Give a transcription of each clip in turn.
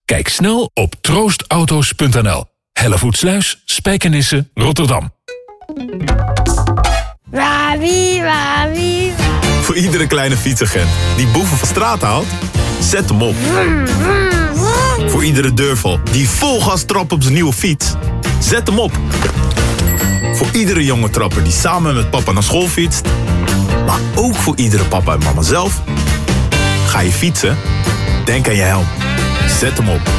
Kijk snel op troostauto's.nl. Hellevoetsluis, Spijkenisse, Rotterdam. Wawie, wawie. Voor iedere kleine fietsagent die boeven van straat haalt, zet hem op. Voor iedere deurval die vol gas trapt op zijn nieuwe fiets, zet hem op. Voor iedere jonge trapper die samen met papa naar school fietst, maar ook voor iedere papa en mama zelf. Ga je fietsen? Denk aan je helm. Zet hem op.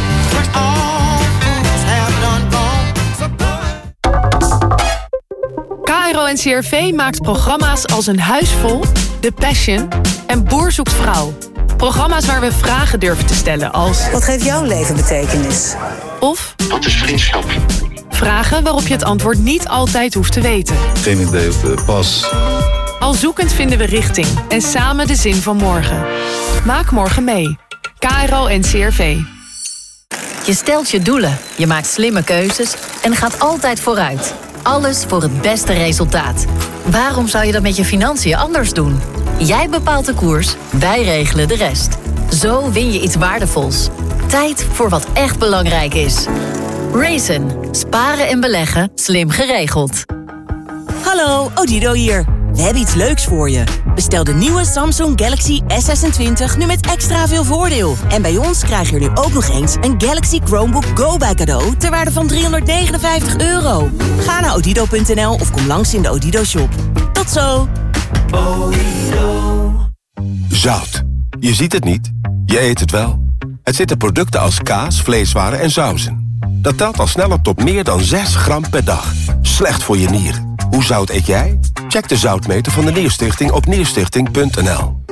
KRO-NCRV maakt programma's als Een Huis Vol, The Passion en Boer zoekt vrouw. Programma's waar we vragen durven te stellen als... Wat geeft jouw leven betekenis? Of... Wat is vriendschap? Vragen waarop je het antwoord niet altijd hoeft te weten. Geen idee of pas. Al zoekend vinden we richting en samen de zin van morgen. Maak morgen mee. KRO-NCRV. Je stelt je doelen, je maakt slimme keuzes en gaat altijd vooruit. Alles voor het beste resultaat. Waarom zou je dat met je financiën anders doen? Jij bepaalt de koers, wij regelen de rest. Zo win je iets waardevols. Tijd voor wat echt belangrijk is. Raisin. Sparen en beleggen, slim geregeld. Hallo, Odido hier. We hebben iets leuks voor je. Bestel de nieuwe Samsung Galaxy S26 nu met extra veel voordeel. En bij ons krijg je er nu ook nog eens een Galaxy Chromebook Go bij cadeau ter waarde van €359. Ga naar odido.nl of kom langs in de Odido shop. Tot zo! Odido. Zout. Je ziet het niet, je eet het wel. Het zit in producten als kaas, vleeswaren en sauzen. Dat telt al snel op tot meer dan 6 gram per dag. Slecht voor je nieren. Hoe zout eet jij? Check de zoutmeter van de Nierstichting op nierstichting.nl.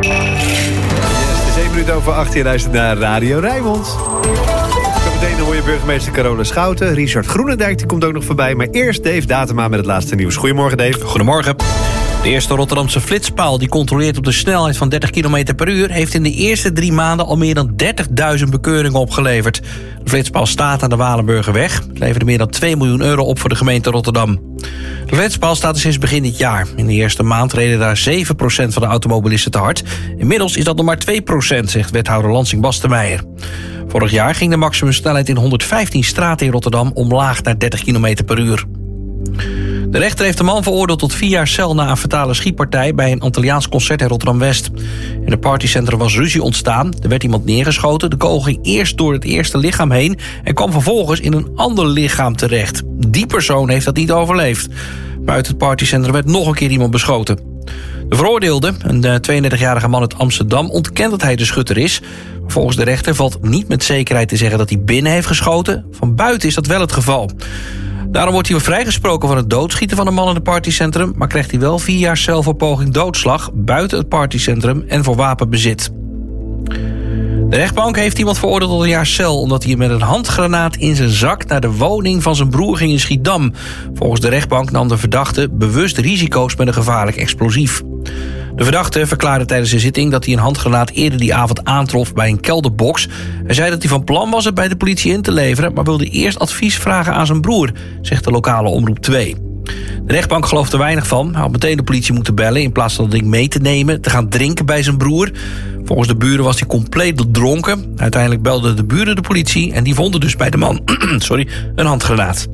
7 minuten over 8, je luistert naar Radio Rijnmond. Zometeen hoor je burgemeester Carola Schouten. Richard Groenendijk die komt ook nog voorbij. Maar eerst Dave Datema met het laatste nieuws. Goedemorgen, Dave. Goedemorgen. De eerste Rotterdamse flitspaal die controleert op de snelheid van 30 km per uur... heeft in de eerste 3 maanden al meer dan 30.000 bekeuringen opgeleverd. De flitspaal staat aan de Walenburgerweg. Het leverde meer dan €2 miljoen op voor de gemeente Rotterdam. De flitspaal staat er sinds begin dit jaar. In de eerste maand reden daar 7% van de automobilisten te hard. Inmiddels is dat nog maar 2%, zegt wethouder Lansing Bastenmeijer. Vorig jaar ging de maximumsnelheid in 115 straten in Rotterdam omlaag naar 30 km per uur. De rechter heeft de man veroordeeld tot 4 jaar cel na een fatale schietpartij bij een Antilliaans concert in Rotterdam-West. In het partycentrum was ruzie ontstaan. Er werd iemand neergeschoten. De kogel ging eerst door het eerste lichaam heen en kwam vervolgens in een ander lichaam terecht. Die persoon heeft dat niet overleefd. Buiten het partycentrum werd nog een keer iemand beschoten. De veroordeelde, een 32-jarige man uit Amsterdam, ontkent dat hij de schutter is. Volgens de rechter valt niet met zekerheid te zeggen dat hij binnen heeft geschoten. Van buiten is dat wel het geval. Daarom wordt hij weer vrijgesproken van het doodschieten van een man in het partycentrum, maar krijgt hij wel 4 jaar cel voor poging doodslag buiten het partycentrum en voor wapenbezit. De rechtbank heeft iemand veroordeeld tot 1 jaar cel omdat hij met een handgranaat in zijn zak naar de woning van zijn broer ging in Schiedam. Volgens de rechtbank nam de verdachte bewust risico's met een gevaarlijk explosief. De verdachte verklaarde tijdens de zitting dat hij een handgranaat eerder die avond aantrof bij een kelderbox. Hij zei dat hij van plan was het bij de politie in te leveren, maar wilde eerst advies vragen aan zijn broer, zegt de lokale Omroep 2. De rechtbank gelooft er weinig van. Hij had meteen de politie moeten bellen in plaats van dat ding mee te nemen, te gaan drinken bij zijn broer. Volgens de buren was hij compleet dronken. Uiteindelijk belden de buren de politie en die vonden dus bij de man een handgranaat.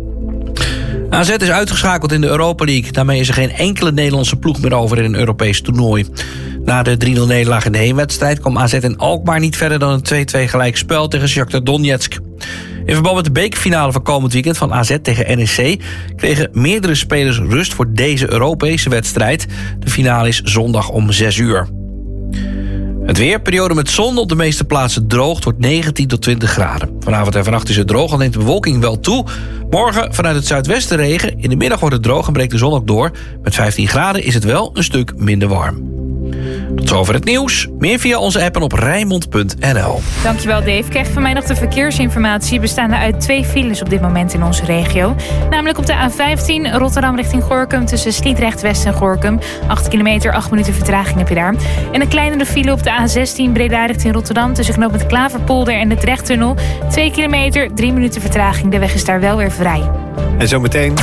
AZ is uitgeschakeld in de Europa League. Daarmee is er geen enkele Nederlandse ploeg meer over in een Europees toernooi. Na de 3-0 nederlaag in de heenwedstrijd kwam AZ in Alkmaar niet verder dan een 2-2 gelijkspel tegen Shakhtar Donetsk. In verband met de bekerfinale van komend weekend van AZ tegen NEC kregen meerdere spelers rust voor deze Europese wedstrijd. De finale is zondag om 6:00. Het weer, periode met zon, op de meeste plaatsen droog, tot 19 tot 20 graden. Vanavond en vannacht is het droog, al neemt de bewolking wel toe. Morgen vanuit het zuidwesten regen, in de middag wordt het droog en breekt de zon ook door. Met 15 graden is het wel een stuk minder warm. Tot zover het nieuws. Meer via onze app en op Rijnmond.nl. Dankjewel Dave. Krijg van mij nog de verkeersinformatie. Bestaande uit 2 files op dit moment in onze regio. Namelijk op de A15 Rotterdam richting Gorinchem tussen Sliedrecht West en Gorinchem. 8 kilometer, 8 minuten vertraging heb je daar. En een kleinere file op de A16 Breda richting Rotterdam tussen knooppunt Klaverpolder en de Drechttunnel. 2 kilometer, 3 minuten vertraging. De weg is daar wel weer vrij. En zometeen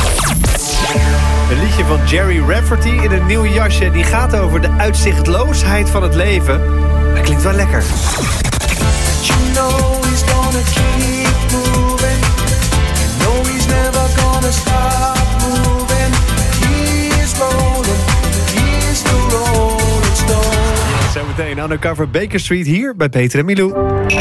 een liedje van Jerry Rafferty in een nieuw jasje. Die gaat over de uitzichtloosheid van het leven. Dat klinkt wel lekker. You know he's gone. in Undercover Baker Street hier bij Peter en Milou.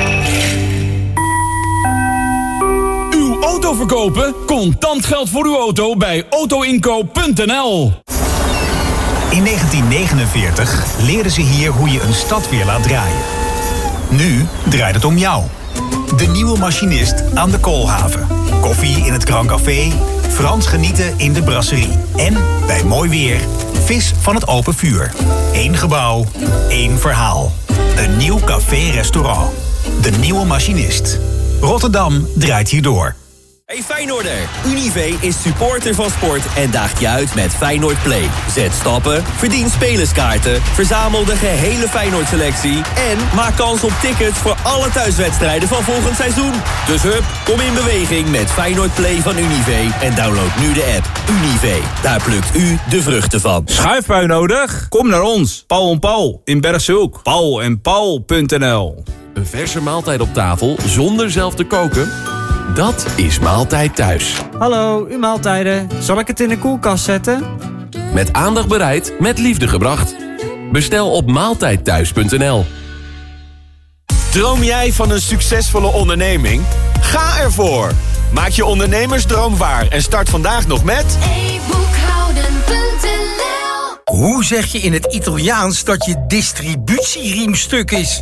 Uw auto verkopen? Contant geld voor uw auto bij autoinkoop.nl. In 1949 leerden ze hier hoe je een stad weer laat draaien. Nu draait het om jou. De nieuwe machinist aan de Koolhaven. Koffie in het Grand Café, Frans genieten in de brasserie. En bij mooi weer, vis van het open vuur. 1 gebouw, 1 verhaal. Een nieuw café-restaurant. De nieuwe machinist. Rotterdam draait hierdoor. Hey Feyenoorder, Unive is supporter van sport en daagt je uit met Feyenoord Play. Zet stappen, verdien spelerskaarten, verzamel de gehele Feyenoord-selectie en maak kans op tickets voor alle thuiswedstrijden van volgend seizoen. Dus hup, kom in beweging met Feyenoord Play van Unive en download nu de app. Unive, daar plukt u de vruchten van. Schuifpui nodig? Kom naar ons, Paul en Paul in Bergshoek. paulenpaul.nl. Een verse maaltijd op tafel zonder zelf te koken? Dat is Maaltijd Thuis. Hallo, uw maaltijden. Zal ik het in de koelkast zetten? Met aandacht bereid, met liefde gebracht. Bestel op maaltijdthuis.nl. Droom jij van een succesvolle onderneming? Ga ervoor! Maak je ondernemersdroom waar en start vandaag nog met... e-boekhouden.nl. Hoe zeg je in het Italiaans dat je distributieriem stuk is?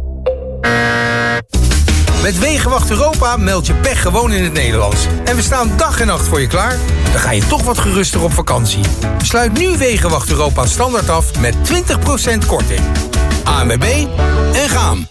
Met Wegenwacht Europa meld je pech gewoon in het Nederlands. En we staan dag en nacht voor je klaar. Dan ga je toch wat geruster op vakantie. Sluit nu Wegenwacht Europa standaard af met 20% korting. ANWB en gaan.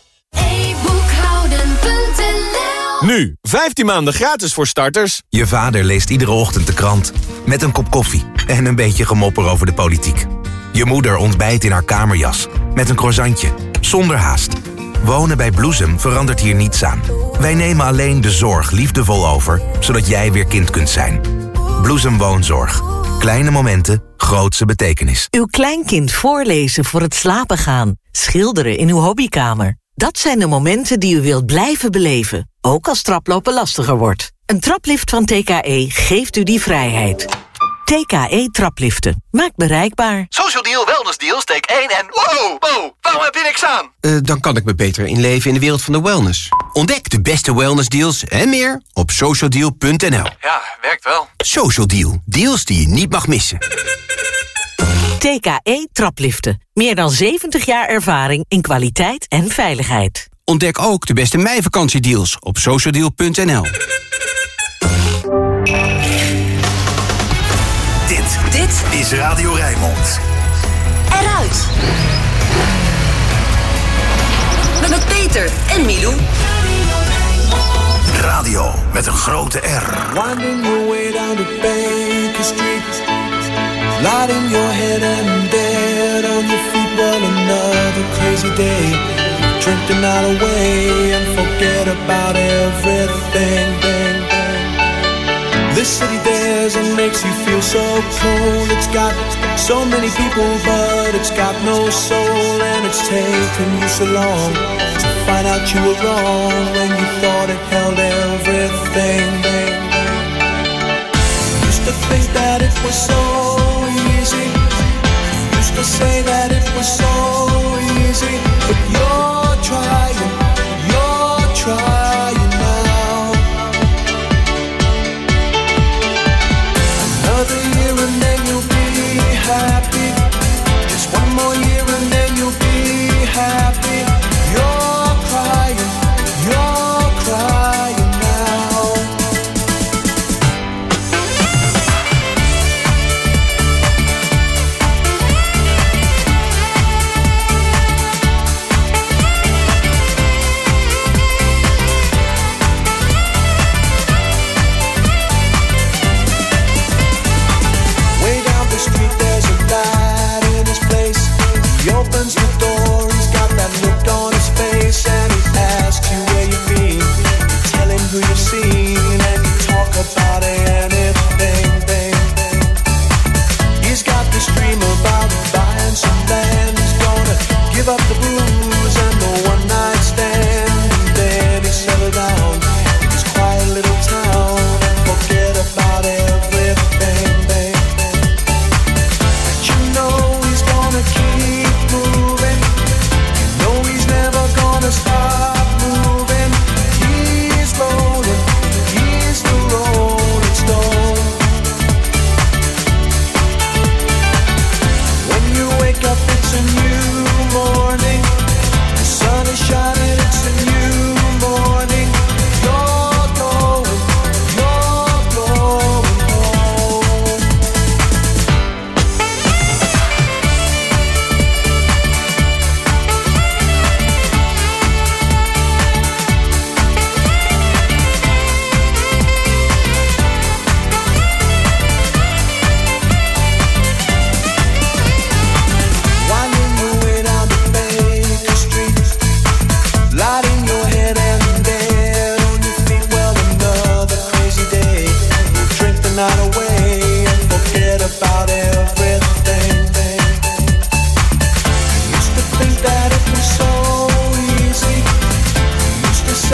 e-boekhouden.nl. Nu, 15 maanden gratis voor starters. Je vader leest iedere ochtend de krant. Met een kop koffie en een beetje gemopper over de politiek. Je moeder ontbijt in haar kamerjas. Met een croissantje, zonder haast. Wonen bij Bloesem verandert hier niets aan. Wij nemen alleen de zorg liefdevol over, zodat jij weer kind kunt zijn. Bloesem Woonzorg. Kleine momenten, grootse betekenis. Uw kleinkind voorlezen voor het slapen gaan. Schilderen in uw hobbykamer. Dat zijn de momenten die u wilt blijven beleven. Ook als traplopen lastiger wordt. Een traplift van TKE geeft u die vrijheid. TKE trapliften. Maakt bereikbaar. Social Deal, Wellness Deal, steek 1 en... Wow, waarom heb je niks aan? Dan kan ik me beter inleven in de wereld van de wellness. Ontdek de beste wellnessdeals en meer op socialdeal.nl. Ja, werkt wel. Social Deal. Deals die je niet mag missen. TKE trapliften. Meer dan 70 jaar ervaring in kwaliteit en veiligheid. Ontdek ook de beste meivakantiedeals op socialdeal.nl. Dit is Radio Rijnmond. Eruit. Met Peter en Milou. Radio met een grote R. Winding your way down to Baker Street. Lighting your head and bed on your feet. Well, another crazy day. Drink the night away and forget about everything. This city dares and makes you feel so cold. It's got so many people, but it's got no soul. And it's taken you so long to find out you were wrong when you thought it held everything. Used to think that it was so easy. Used to say that it was so easy. But you're trying now. Another year and then you'll be happy. Just one more year and then you'll be happy. You're crying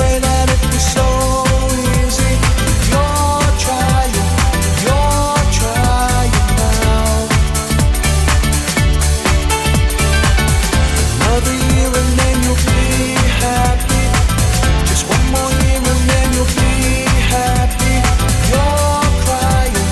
say that it was so easy. You're trying now. Another year and then you'll be happy. Just one more year and then you'll be happy. You're crying now.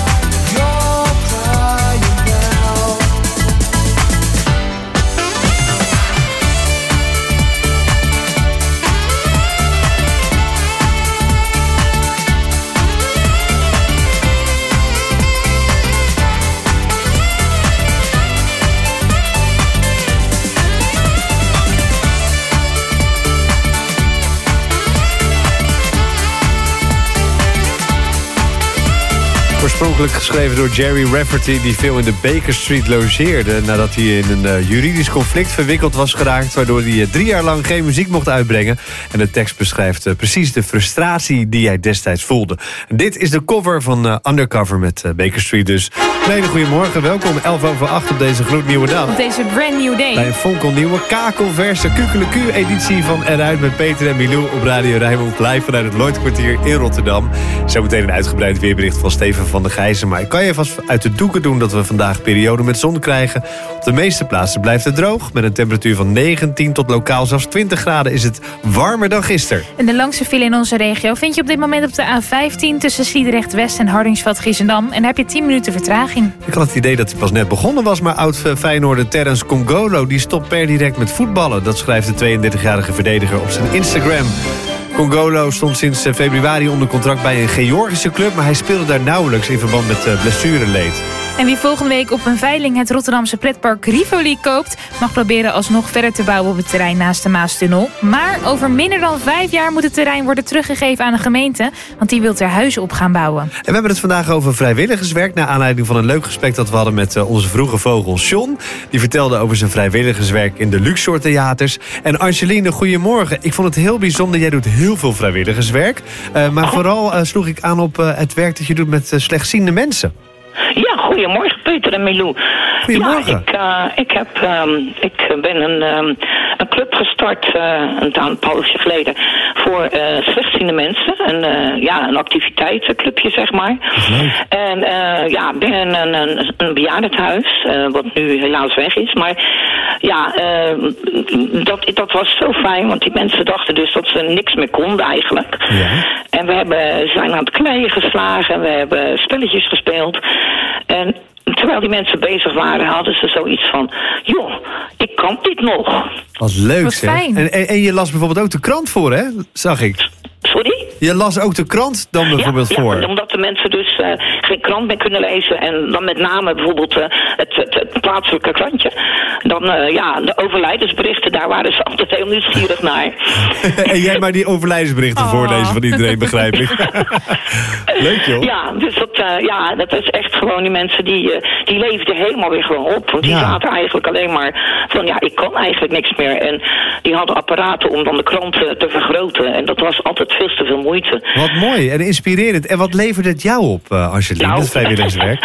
Oorspronkelijk geschreven door Jerry Rafferty, die veel in de Baker Street logeerde nadat hij in een juridisch conflict verwikkeld was geraakt, waardoor hij 3 jaar lang geen muziek mocht uitbrengen. En de tekst beschrijft precies de frustratie die hij destijds voelde. En dit is de cover van Undercover met Baker Street dus. Een hele goede morgen, welkom 11:08 op deze gloednieuwe dag. Op deze brand new day. Bij een fonkelnieuwe kakelverse Kukeleku-editie van Eruit met Peter en Milou op Radio Rijnmond, live vanuit het Lloydkwartier in Rotterdam. Zometeen een uitgebreid weerbericht van Steven van der Gijzen. Maar ik kan je vast uit de doeken doen dat we vandaag periode met zon krijgen. Op de meeste plaatsen blijft het droog. Met een temperatuur van 19 tot lokaal zelfs 20 graden is het warmer dan gisteren. En de langste file in onze regio vind je op dit moment op de A15... tussen Sliedrecht West en Hardingsveld-Giessendam. En daar heb je 10 minuten vertraging. Ik had het idee dat hij pas net begonnen was, maar oud-Feyenoorder Terence Congolo die stopt per direct met voetballen. Dat schrijft de 32-jarige verdediger op zijn Instagram. Congolo stond sinds februari onder contract bij een Georgische club, maar hij speelde daar nauwelijks in verband met blessureleed. En wie volgende week op een veiling het Rotterdamse pretpark Rivoli koopt, mag proberen alsnog verder te bouwen op het terrein naast de Maastunnel. Maar over minder dan 5 jaar moet het terrein worden teruggegeven aan de gemeente, want die wil er huizen op gaan bouwen. En we hebben het vandaag over vrijwilligerswerk, naar aanleiding van een leuk gesprek dat we hadden met onze vroege vogel John. Die vertelde over zijn vrijwilligerswerk in de Luxor theaters. En Angeline, goedemorgen. Ik vond het heel bijzonder, jij doet heel veel vrijwilligerswerk. Maar vooral sloeg ik aan op het werk dat je doet met slechtziende mensen. Ja, goedemorgen Peter en Milou. Goedemorgen. Ja, ik ben een club gestart een poosje geleden voor slechtziende mensen. Een activiteitenclubje, zeg maar. En binnen een bejaardentehuis, wat nu helaas weg is. Maar ja, dat was zo fijn, want die mensen dachten dus dat ze niks meer konden eigenlijk. Ja. En we zijn aan het kleien geslagen, we hebben spelletjes gespeeld. En terwijl die mensen bezig waren, hadden ze zoiets van, joh, ik kan dit nog. Wat leuk, zeg. En je las bijvoorbeeld ook de krant voor, hè? Zag ik. Sorry? Je las ook de krant dan bijvoorbeeld voor? Ja, omdat de mensen dus geen krant meer kunnen lezen. En dan met name bijvoorbeeld het plaatselijke krantje. Dan de overlijdensberichten, daar waren ze altijd heel nieuwsgierig naar. En jij maar die overlijdensberichten voorlezen van iedereen, begrijp ik. Leuk, joh. Ja, dus dat is echt gewoon die mensen die leefden helemaal weer gewoon op. Want die zaten eigenlijk alleen maar van, ik kan eigenlijk niks meer. En die hadden apparaten om dan de krant te vergroten. En dat was altijd veel te veel moeite. Wat mooi en inspirerend. En wat levert het jou op, Angeline, het vrijwilligerswerk?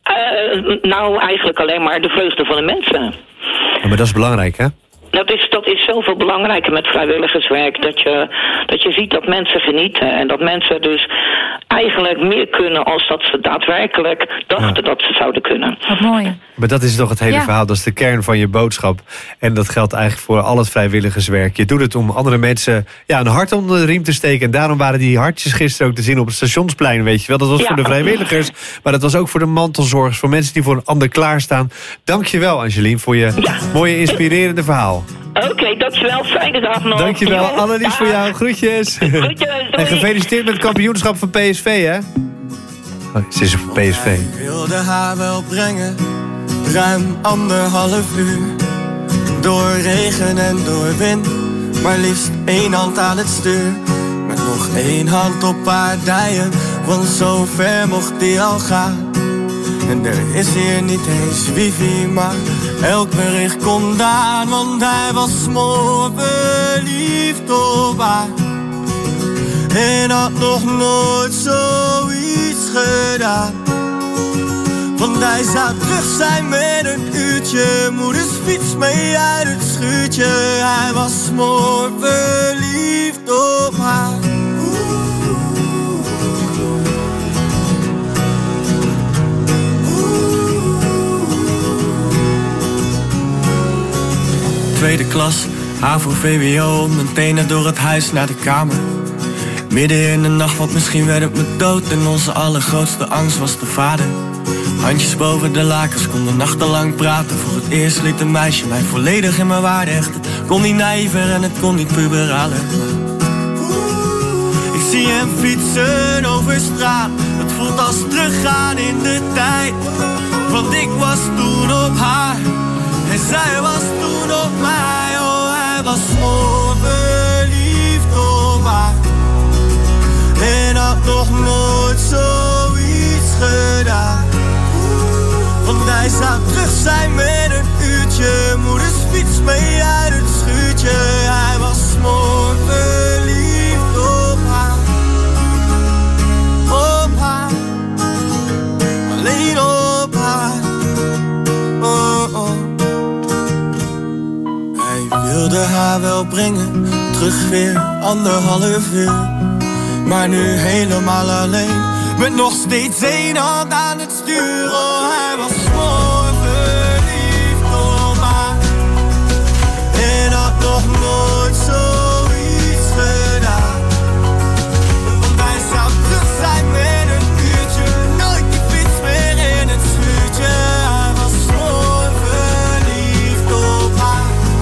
Eigenlijk alleen maar de vreugde van de mensen. Ja, maar dat is belangrijk, hè? Dat is zoveel belangrijker met vrijwilligerswerk. Dat je ziet dat mensen genieten. En dat mensen dus eigenlijk meer kunnen als dat ze daadwerkelijk dachten dat ze zouden kunnen. Wat mooi. Maar dat is toch het hele verhaal. Dat is de kern van je boodschap. En dat geldt eigenlijk voor al het vrijwilligerswerk. Je doet het om andere mensen een hart onder de riem te steken. En daarom waren die hartjes gisteren ook te zien op het Stationsplein. Weet je wel, dat was voor de vrijwilligers. Maar dat was ook voor de mantelzorgers. Voor mensen die voor een ander klaarstaan. Dank je wel, Angeline, voor je mooie, inspirerende verhaal. Oké, dankjewel. Fijne dag nog. Dankjewel. Annelies voor jou. Groetjes. Groetjes. En gefeliciteerd met het kampioenschap van PSV, hè? Ze is op PSV. Ik wilde haar wel brengen, ruim 1,5 uur. Door regen en door wind, maar liefst 1 hand aan het stuur. Met nog 1 hand op haar dijen, want zo ver mocht die al gaan. En er is hier niet eens wifi, maar elk bericht komt aan. Want hij was smoor verliefd op haar en had nog nooit zoiets gedaan. Van Want hij zou terug zijn met een uurtje. Moeders fiets mee uit het schuurtje. Hij was smoor verliefd op haar. Tweede klas, HAVO, VWO, mijn tenen door het huis naar de kamer. Midden in de nacht, want misschien werd het me dood. En onze allergrootste angst was de vader. Handjes boven de lakens, konden nachtenlang praten. Voor het eerst liet een meisje mij volledig in mijn waarde hechten. Het kon niet naïver en het kon niet puberaler. Ik zie hem fietsen over straat. Het voelt als teruggaan in de tijd. Want ik was toen op haar en zij was toen op mij. Oh, hij was verliefd op haar en had nog nooit zoiets gedaan. Want hij zou terug zijn met een uurtje. Moeders fiets mee uit het schuurtje. Hij was verliefd op haar. Op haar. Alleen op haar. Oh, oh. Hij wilde haar wel brengen. Terug weer 1,5 uur. Maar nu helemaal alleen. Met nog steeds 1 hand aan het stuur. Oh, hij was verliefd op haar. En had nog nooit zoiets gedaan. Want hij zou terug zijn met een uurtje. Nooit die fiets meer in het schuurtje. Hij was verliefd op haar.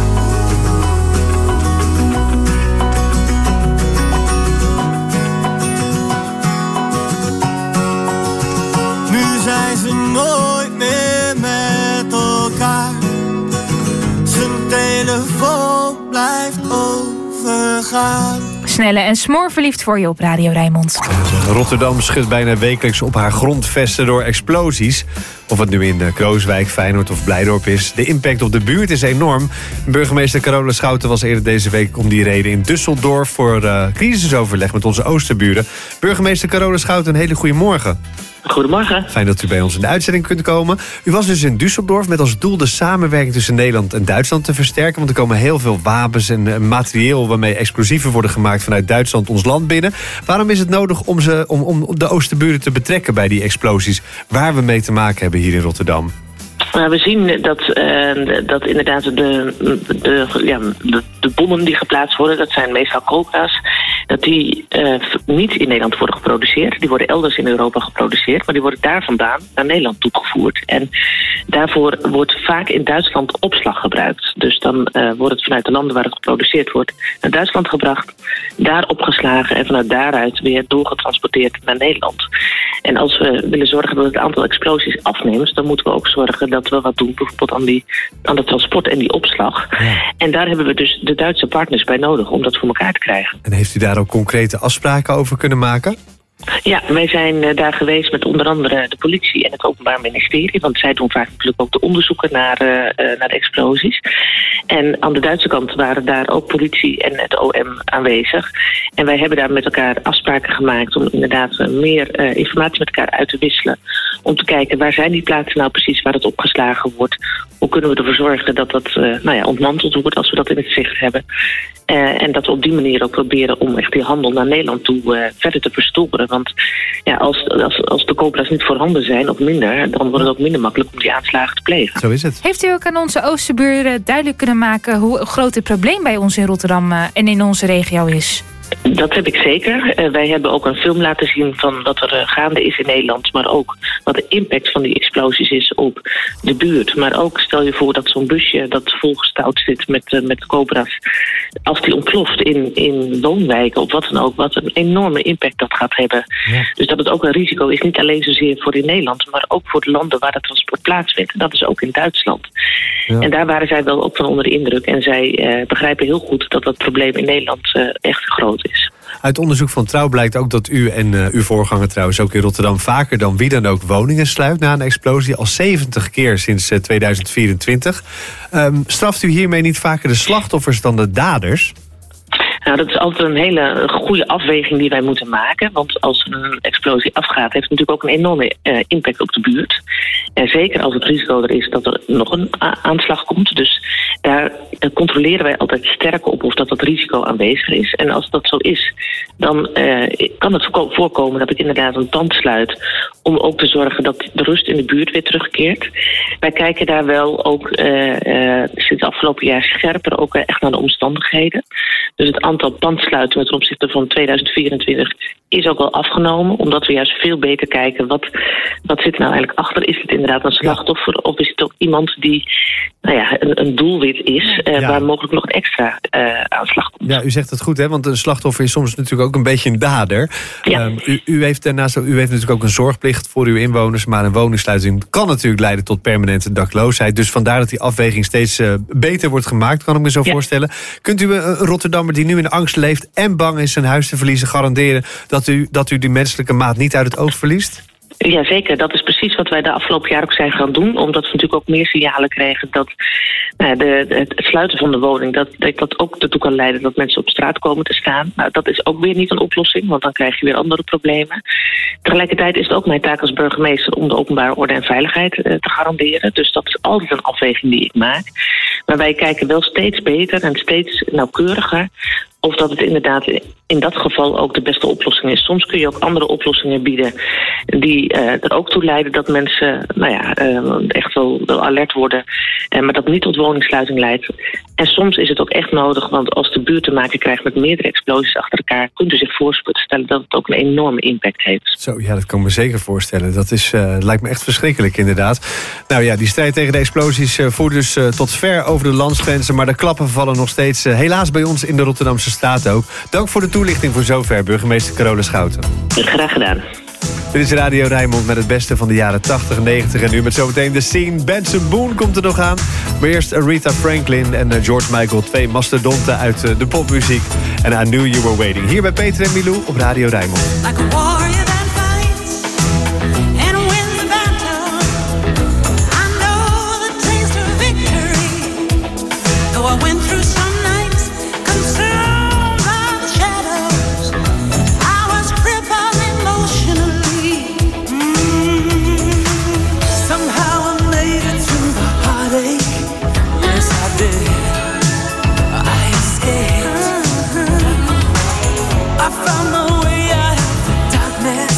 Zijn ze nooit meer met elkaar. Zijn telefoon blijft overgaan. Snelle en smoorverliefd voor je op Radio Rijnmond. Rotterdam schudt bijna wekelijks op haar grondvesten door explosies. Of het nu in Krooswijk, Feyenoord of Blijdorp is. De impact op de buurt is enorm. Burgemeester Carola Schouten was eerder deze week om die reden in Düsseldorf voor crisisoverleg met onze oosterburen. Burgemeester Carola Schouten, een hele goede morgen. Goedemorgen. Fijn dat u bij ons in de uitzending kunt komen. U was dus in Düsseldorf met als doel de samenwerking tussen Nederland en Duitsland te versterken. Want er komen heel veel wapens en materieel waarmee explosieven worden gemaakt vanuit Duitsland ons land binnen. Waarom is het nodig om de oosterburen te betrekken bij die explosies waar we mee te maken hebben hier in Rotterdam? Nou, we zien dat inderdaad de bommen die geplaatst worden, dat zijn meestal Cobra's, dat die niet in Nederland worden geproduceerd. Die worden elders in Europa geproduceerd, maar die worden daar vandaan naar Nederland toegevoerd. En daarvoor wordt vaak in Duitsland opslag gebruikt. Dus dan wordt het vanuit de landen waar het geproduceerd wordt naar Duitsland gebracht, daar opgeslagen en vanuit daaruit weer doorgetransporteerd naar Nederland. En als we willen zorgen dat het aantal explosies afneemt, dan moeten we ook zorgen dat we wat doen bijvoorbeeld aan de transport en die opslag. Ja. En daar hebben we dus de Duitse partners bij nodig om dat voor elkaar te krijgen. En heeft u daar ook concrete afspraken over kunnen maken? Ja, wij zijn daar geweest met onder andere de politie en het Openbaar Ministerie. Want zij doen vaak natuurlijk ook de onderzoeken naar de explosies. En aan de Duitse kant waren daar ook politie en het OM aanwezig. En wij hebben daar met elkaar afspraken gemaakt om inderdaad meer informatie met elkaar uit te wisselen. Om te kijken waar zijn die plaatsen nou precies waar het opgeslagen wordt. Hoe kunnen we ervoor zorgen dat dat ontmanteld wordt als we dat in het zicht hebben. En dat we op die manier ook proberen om echt die handel naar Nederland toe verder te verstoren. Want ja, als de Cobra's niet voorhanden zijn of minder, dan wordt het ook minder makkelijk om die aanslagen te plegen. Zo is het. Heeft u ook aan onze oosterburen duidelijk kunnen maken hoe groot het probleem bij ons in Rotterdam en in onze regio is? Dat heb ik zeker. Wij hebben ook een film laten zien van wat er gaande is in Nederland, maar ook wat de impact van die explosies is op de buurt. Maar ook stel je voor dat zo'n busje dat volgestouwd zit met Cobra's, als die ontploft in woonwijken of wat dan ook, wat een enorme impact dat gaat hebben. Ja. Dus dat het ook een risico is, niet alleen zozeer voor in Nederland, maar ook voor de landen waar het transport plaatsvindt. En dat is ook in Duitsland. Ja. En daar waren zij wel ook van onder de indruk. En zij begrijpen heel goed dat dat probleem in Nederland echt groot is. Uit onderzoek van Trouw blijkt ook dat u en uw voorganger trouwens ook in Rotterdam vaker dan wie dan ook woningen sluit na een explosie. Al 70 keer sinds 2024. Straft u hiermee niet vaker de slachtoffers dan de daders? Nou, dat is altijd een hele goede afweging die wij moeten maken. Want als er een explosie afgaat, heeft het natuurlijk ook een enorme impact op de buurt. En zeker als het risico er is dat er nog een aanslag komt. Dus daar controleren wij altijd sterk op of dat risico aanwezig is. En als dat zo is, dan kan het voorkomen dat ik inderdaad een pand sluit, om ook te zorgen dat de rust in de buurt weer terugkeert. Wij kijken daar wel ook sinds het afgelopen jaar scherper ook echt naar de omstandigheden. Dus het aantal pandsluitingen ten opzichte van 2024 is ook wel afgenomen, omdat we juist veel beter kijken wat zit er nou eigenlijk achter. Is het inderdaad een slachtoffer of is het ook iemand die een doelwit is waar mogelijk nog een extra aanslag komt. Ja, u zegt het goed, hè? Want een slachtoffer is soms natuurlijk ook een beetje een dader. Ja. U heeft natuurlijk ook een zorgplicht voor uw inwoners, maar een woningsluiting kan natuurlijk leiden tot permanente dakloosheid. Dus vandaar dat die afweging steeds beter wordt gemaakt, kan ik me zo voorstellen. Kunt u een Rotterdammer die nu in angst leeft en bang is zijn huis te verliezen garanderen dat u die menselijke maat niet uit het oog verliest? Jazeker, dat is precies wat wij de afgelopen jaar ook zijn gaan doen. Omdat we natuurlijk ook meer signalen kregen dat het sluiten van de woning, dat ook ertoe kan leiden dat mensen op straat komen te staan. Nou, dat is ook weer niet een oplossing, want dan krijg je weer andere problemen. Tegelijkertijd is het ook mijn taak als burgemeester om de openbare orde en veiligheid te garanderen. Dus dat is altijd een afweging die ik maak. Maar wij kijken wel steeds beter en steeds nauwkeuriger of dat het inderdaad in dat geval ook de beste oplossing is. Soms kun je ook andere oplossingen bieden die er ook toe leiden dat mensen echt wel alert worden, maar dat niet tot woningsluiting leidt. En soms is het ook echt nodig, want als de buurt te maken krijgt met meerdere explosies achter elkaar, kunt u zich voorstellen dat het ook een enorme impact heeft. Zo, ja, dat kan ik me zeker voorstellen. Dat lijkt me echt verschrikkelijk, inderdaad. Nou ja, die strijd tegen de explosies voert dus tot ver over de landsgrenzen, maar de klappen vallen nog steeds helaas bij ons in de Rotterdamse Staat ook. Dank voor de toelichting voor zover, burgemeester Carola Schouten. Graag gedaan. Dit is Radio Rijnmond met het beste van de jaren 80 en 90. En nu met zometeen de scene. Benson Boone komt er nog aan. Maar eerst Aretha Franklin en George Michael. 2 mastodonten uit de popmuziek. En I Knew You Were Waiting. Hier bij Peter en Milou op Radio Rijnmond. Like a warrior that fights and wins the battle. I know the taste of victory. Though I went through some nights consumed by the shadows. I was crippled emotionally. Somehow I made it through the heartache. Yes, I did. I escaped. I found my way out of the darkness.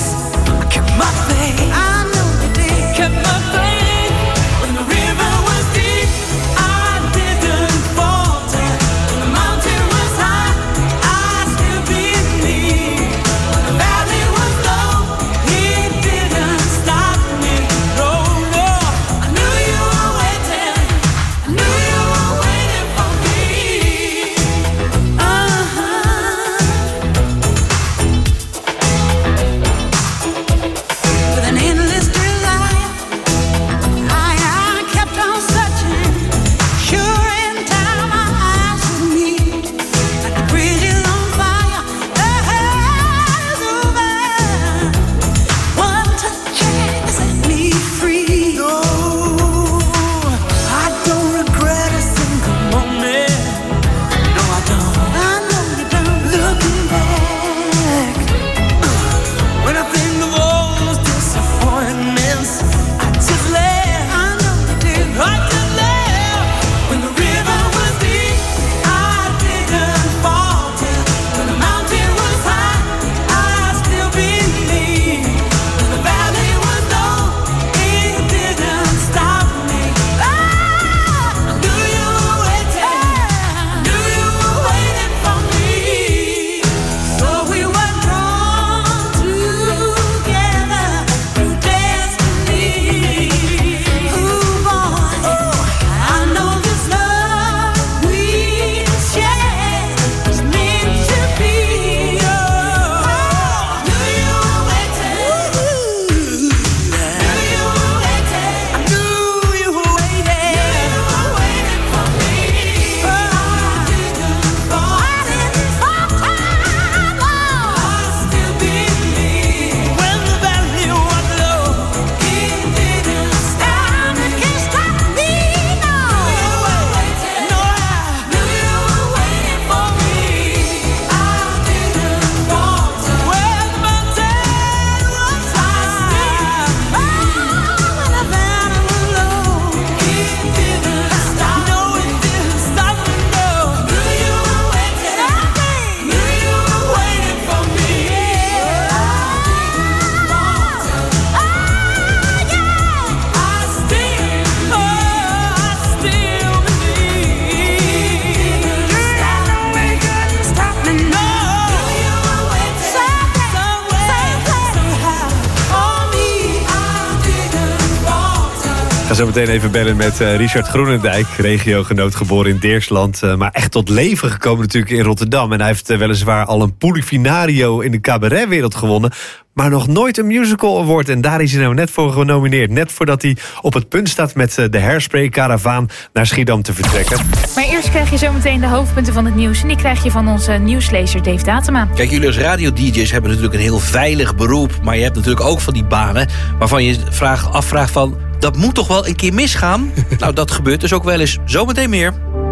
ga zo meteen even bellen met Richard Groenendijk, regiogenoot, geboren in Deersland. Maar echt tot leven gekomen natuurlijk in Rotterdam. En hij heeft weliswaar al een Polifinario in de cabaretwereld gewonnen, maar nog nooit een musical award. En daar is hij nou net voor genomineerd. Net voordat hij op het punt staat met de Hairspray-karavaan naar Schiedam te vertrekken. Maar eerst krijg je zometeen de hoofdpunten van het nieuws. En die krijg je van onze nieuwslezer Dave Datema. Kijk, jullie als radio-dj's hebben natuurlijk een heel veilig beroep. Maar je hebt natuurlijk ook van die banen waarvan je afvraagt van, dat moet toch wel een keer misgaan? Nou, dat gebeurt dus ook wel eens. Zometeen meer.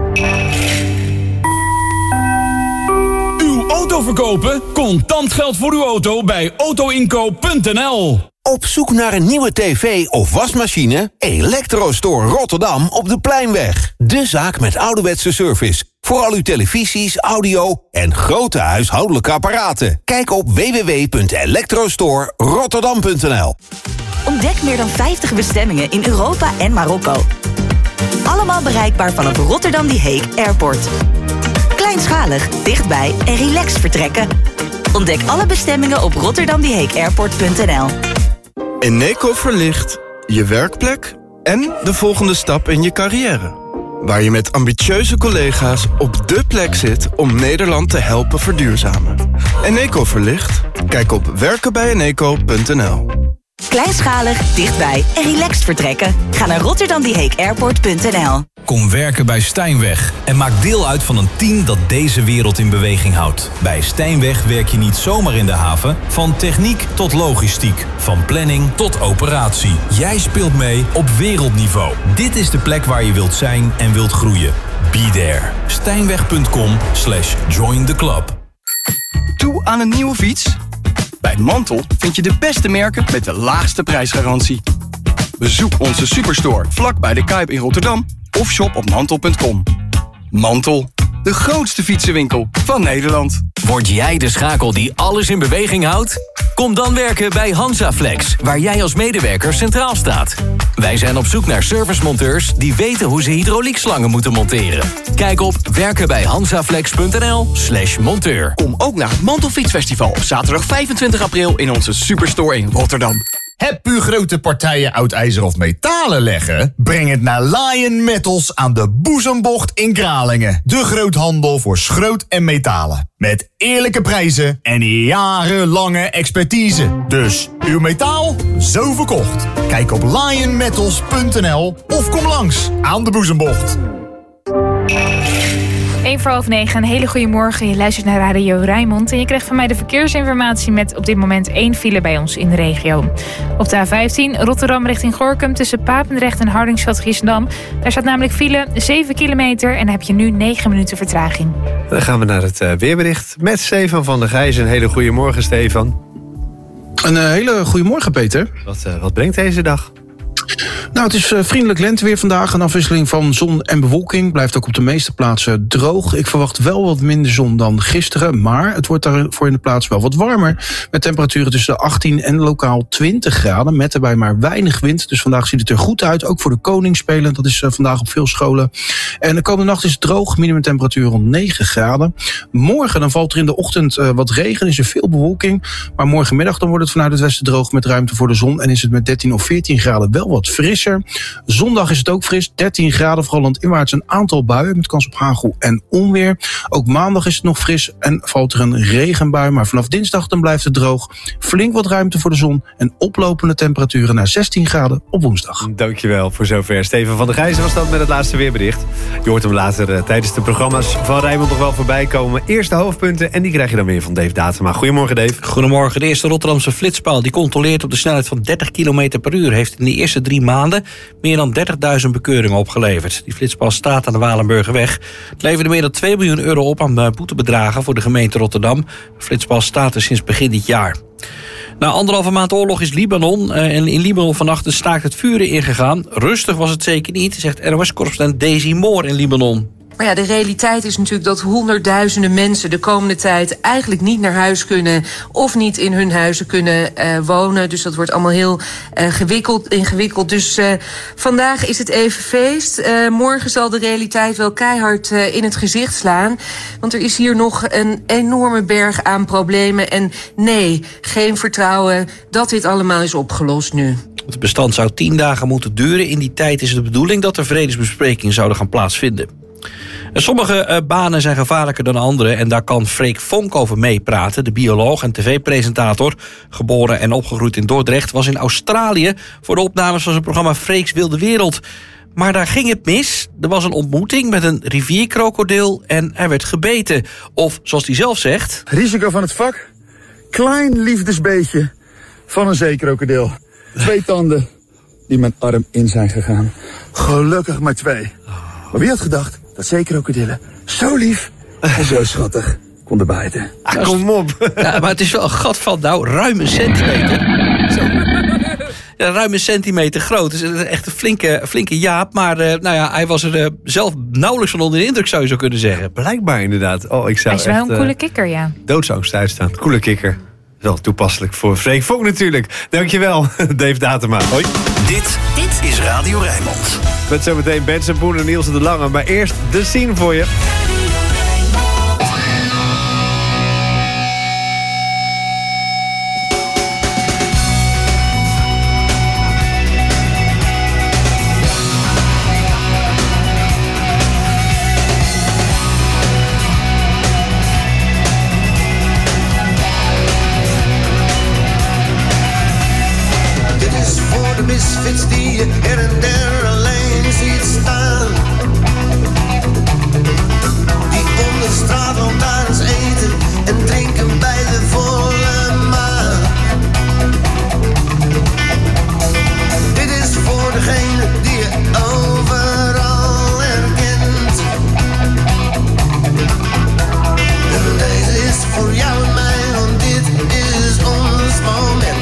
Auto verkopen? Contant geld voor uw auto bij autoinkoop.nl. Op zoek naar een nieuwe tv of wasmachine? Electrostore Rotterdam op de Pleinweg. De zaak met ouderwetse service. Voor al uw televisies, audio en grote huishoudelijke apparaten. Kijk op www.electrostorerotterdam.nl. Ontdek meer dan 50 bestemmingen in Europa en Marokko. Allemaal bereikbaar vanaf Rotterdam Die Hague Airport. Kleinschalig, dichtbij en relaxed vertrekken. Ontdek alle bestemmingen op rotterdamdiehagueairport.nl. Eneco verlicht je werkplek en de volgende stap in je carrière. Waar je met ambitieuze collega's op dé plek zit om Nederland te helpen verduurzamen. Eneco verlicht? Kijk op werkenbijeneco.nl. Kleinschalig, dichtbij en relaxed vertrekken. Ga naar rotterdamdiehagueairport.nl. Kom werken bij Stijnweg en maak deel uit van een team dat deze wereld in beweging houdt. Bij Stijnweg werk je niet zomaar in de haven. Van techniek tot logistiek, van planning tot operatie. Jij speelt mee op wereldniveau. Dit is de plek waar je wilt zijn en wilt groeien. Be there. Stijnweg.com/join the club. Toe aan een nieuwe fiets? Bij Mantel vind je de beste merken met de laagste prijsgarantie. Bezoek onze superstore vlak bij de Kuip in Rotterdam of shop op mantel.com. Mantel, de grootste fietsenwinkel van Nederland. Word jij de schakel die alles in beweging houdt? Kom dan werken bij Hansaflex, waar jij als medewerker centraal staat. Wij zijn op zoek naar servicemonteurs die weten hoe ze hydrauliekslangen moeten monteren. Kijk op werkenbijhansaflex.nl/monteur. Kom ook naar het Mantelfietsfestival op zaterdag 25 april in onze superstore in Rotterdam. Heb u grote partijen oud ijzer of metalen leggen? Breng het naar Lion Metals aan de Boezembocht in Kralingen. De groothandel voor schroot en metalen. Met eerlijke prijzen en jarenlange expertise. Dus uw metaal, zo verkocht. Kijk op lionmetals.nl of kom langs aan de Boezembocht. 9:01, een hele goede morgen. Je luistert naar Radio Rijnmond en je krijgt van mij de verkeersinformatie met op dit moment 1 file bij ons in de regio. Op de A15 Rotterdam richting Gorinchem tussen Papendrecht en Hardingsveld-Giessendam. Daar staat namelijk file 7 kilometer en dan heb je nu 9 minuten vertraging. Dan gaan we naar het weerbericht met Stefan van der Gijs. Een hele goede morgen, Stefan. Een hele goede morgen, Peter. Wat brengt deze dag? Nou, het is vriendelijk lenteweer vandaag. Een afwisseling van zon en bewolking. Blijft ook op de meeste plaatsen droog. Ik verwacht wel wat minder zon dan gisteren. Maar het wordt daarvoor in de plaats wel wat warmer. Met temperaturen tussen de 18 en lokaal 20 graden. Met erbij maar weinig wind. Dus vandaag ziet het er goed uit. Ook voor de Koningsspelen. Dat is vandaag op veel scholen. En de komende nacht is het droog. Minimumtemperatuur rond 9 graden. Morgen dan valt er in de ochtend wat regen. Is er veel bewolking. Maar morgenmiddag dan wordt het vanuit het westen droog met ruimte voor de zon. En is het met 13 of 14 graden wel wat frisser. Zondag is het ook fris, 13 graden, vooral landinwaarts een aantal buien met kans op hagel en onweer. Ook maandag is het nog fris en valt er een regenbui, maar vanaf dinsdag dan blijft het droog. Flink wat ruimte voor de zon en oplopende temperaturen naar 16 graden op woensdag. Dankjewel voor zover. Steven van der Gijzen was dat met het laatste weerbericht. Je hoort hem later tijdens de programma's van Rijnmond nog wel voorbij komen. Eerst de hoofdpunten en die krijg je dan weer van Dave Datema. Goedemorgen, Dave. Goedemorgen. De eerste Rotterdamse flitspaal die controleert op de snelheid van 30 km per uur heeft in de eerste 3 maanden meer dan 30.000 bekeuringen opgeleverd. Die flitspaal staat aan de Walenburgerweg. Het leverde meer dan 2 miljoen euro op aan boetebedragen voor de gemeente Rotterdam. De flitspaal staat er sinds begin dit jaar. Na 1,5 maand oorlog is Libanon en in Libanon vannacht een staakt het vuren ingegaan. Rustig was het zeker niet, zegt NOS-correspondent Daisy Moore in Libanon. Maar ja, de realiteit is natuurlijk dat honderdduizenden mensen de komende tijd eigenlijk niet naar huis kunnen of niet in hun huizen kunnen wonen. Dus dat wordt allemaal heel ingewikkeld. Dus vandaag is het even feest. Morgen zal de realiteit wel keihard in het gezicht slaan. Want er is hier nog een enorme berg aan problemen. En nee, geen vertrouwen dat dit allemaal is opgelost nu. Het bestand zou 10 dagen moeten duren. In die tijd is het de bedoeling dat er vredesbesprekingen zouden gaan plaatsvinden. En sommige banen zijn gevaarlijker dan andere en daar kan Freek Vonk over meepraten. De bioloog en tv-presentator, geboren en opgegroeid in Dordrecht, was in Australië voor de opnames van zijn programma Freek's Wilde Wereld. Maar daar ging het mis. Er was een ontmoeting met een rivierkrokodil en hij werd gebeten. Of, zoals hij zelf zegt... Risico van het vak? Klein liefdesbeetje van een zeekrokodil. 2 tanden die mijn arm in zijn gegaan. Gelukkig maar 2. Maar wie had gedacht dat zeekrokodillen zo lief en zo schattig konden bijten? Kom op. Ja, maar het is wel een gat van ruim 1 centimeter. Zo. Ja, ruim 1 centimeter groot. Dus echt een flinke jaap. Maar hij was er zelf nauwelijks van onder de indruk, zou je zo kunnen zeggen. Blijkbaar inderdaad. Oh, ik zou Hij is wel een coole kikker, ja. Doodsangst uitstaan. Coole kikker. Wel toepasselijk voor Freek Vonk natuurlijk. Dankjewel, Dave Datema. Hoi. Dit is Radio Rijnmond. Met zometeen Benson Boone en Niels de Lange. Maar eerst de scene voor je. Misfits die je her en der alleen ziet staan. Die om de straatlantaarns eten en drinken bij de volle maan. Dit is voor degene die je overal herkent. En deze is voor jou en mij, want dit is ons moment.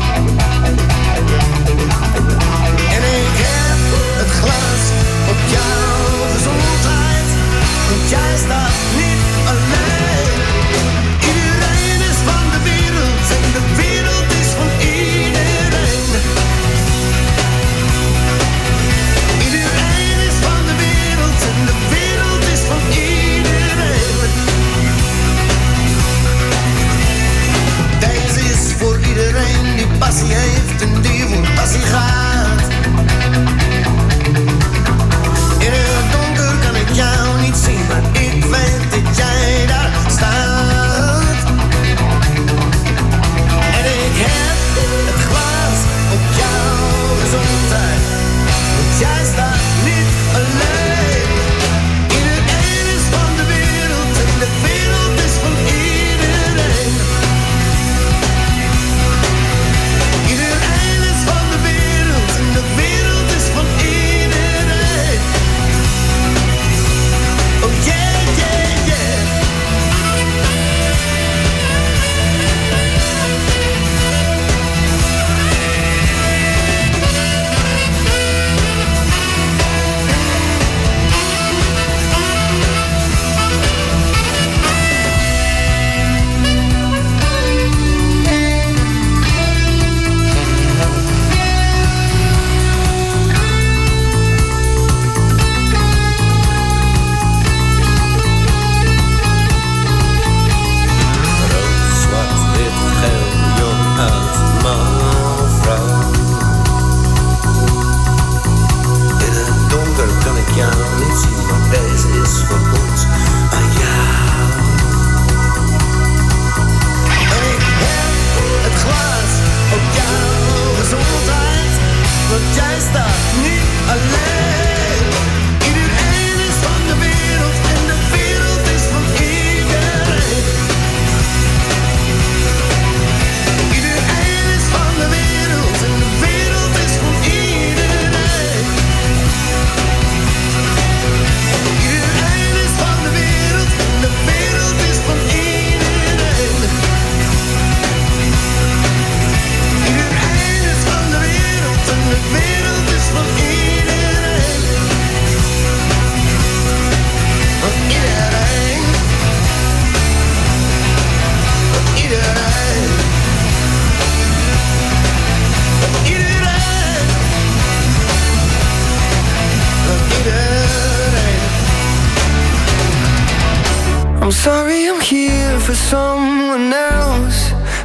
Op jouw gezondheid, want jij staat niet alleen. Iedereen is van de wereld en de wereld is van iedereen. Iedereen is van de wereld en de wereld is van iedereen. Deze is voor iedereen die passie heeft en die voor passie gaat. In het donker kan ik jou niet zien, maar ik weet dat jij daar staat. En ik heb het glas op jouw gezondheid, want jij staat niet alleen. Iedereen is van de wereld en de wereld is van iedereen. Iedereen is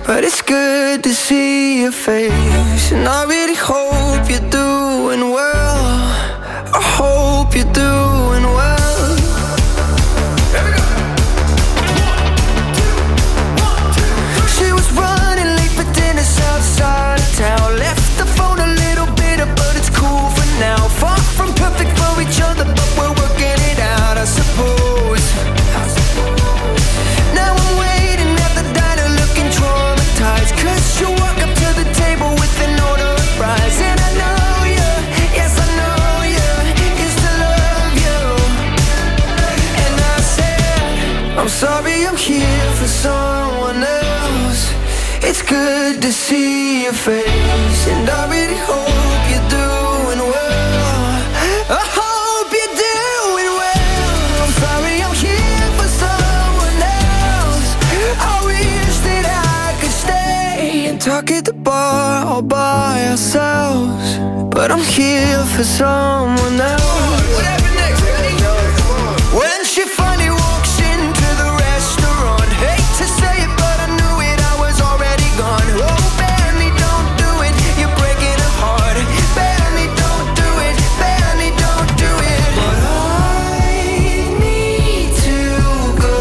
but it's good to see your face. And I really hope you're doing well. I hope you're doing well. She was running late for dinner outside of town. Left the phone a little bitter, but it's cool for now. Far from perfect for each other, but we're working it out, I suppose. Now I'm waiting at the diner looking traumatized, 'cause you walk up to the table with an order of fries. And I know you, yes I know you, used to love you. And I said, I'm sorry I'm here for someone else. It's good to see your face, and I really hope you're doing well. I hope you're doing well. I'm sorry I'm here for someone else. I wish that I could stay and talk at the bar all by ourselves, but I'm here for someone else. Whatever next, ready? When she finally walks into the restaurant, hate to say it, but I knew it, I was already gone. Oh, Benny, don't do it, you're breaking her heart. Benny, don't do it, Benny, don't do it. But I need to go.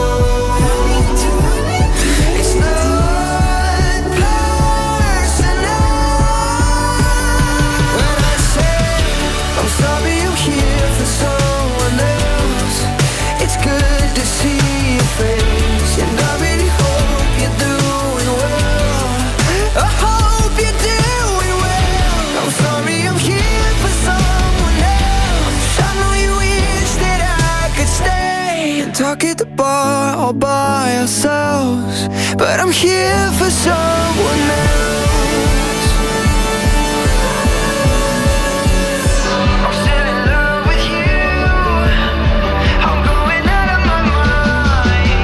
It's not personal. When I say I'm sorry I'm here for someone else, it's good to see your face, and I really hope you're doing well. I hope you're doing well. I'm sorry I'm here for someone else. I know you wish that I could stay and talk at the bar all by ourselves, but I'm here for someone else. I'm still in love with you. I'm going out of my mind.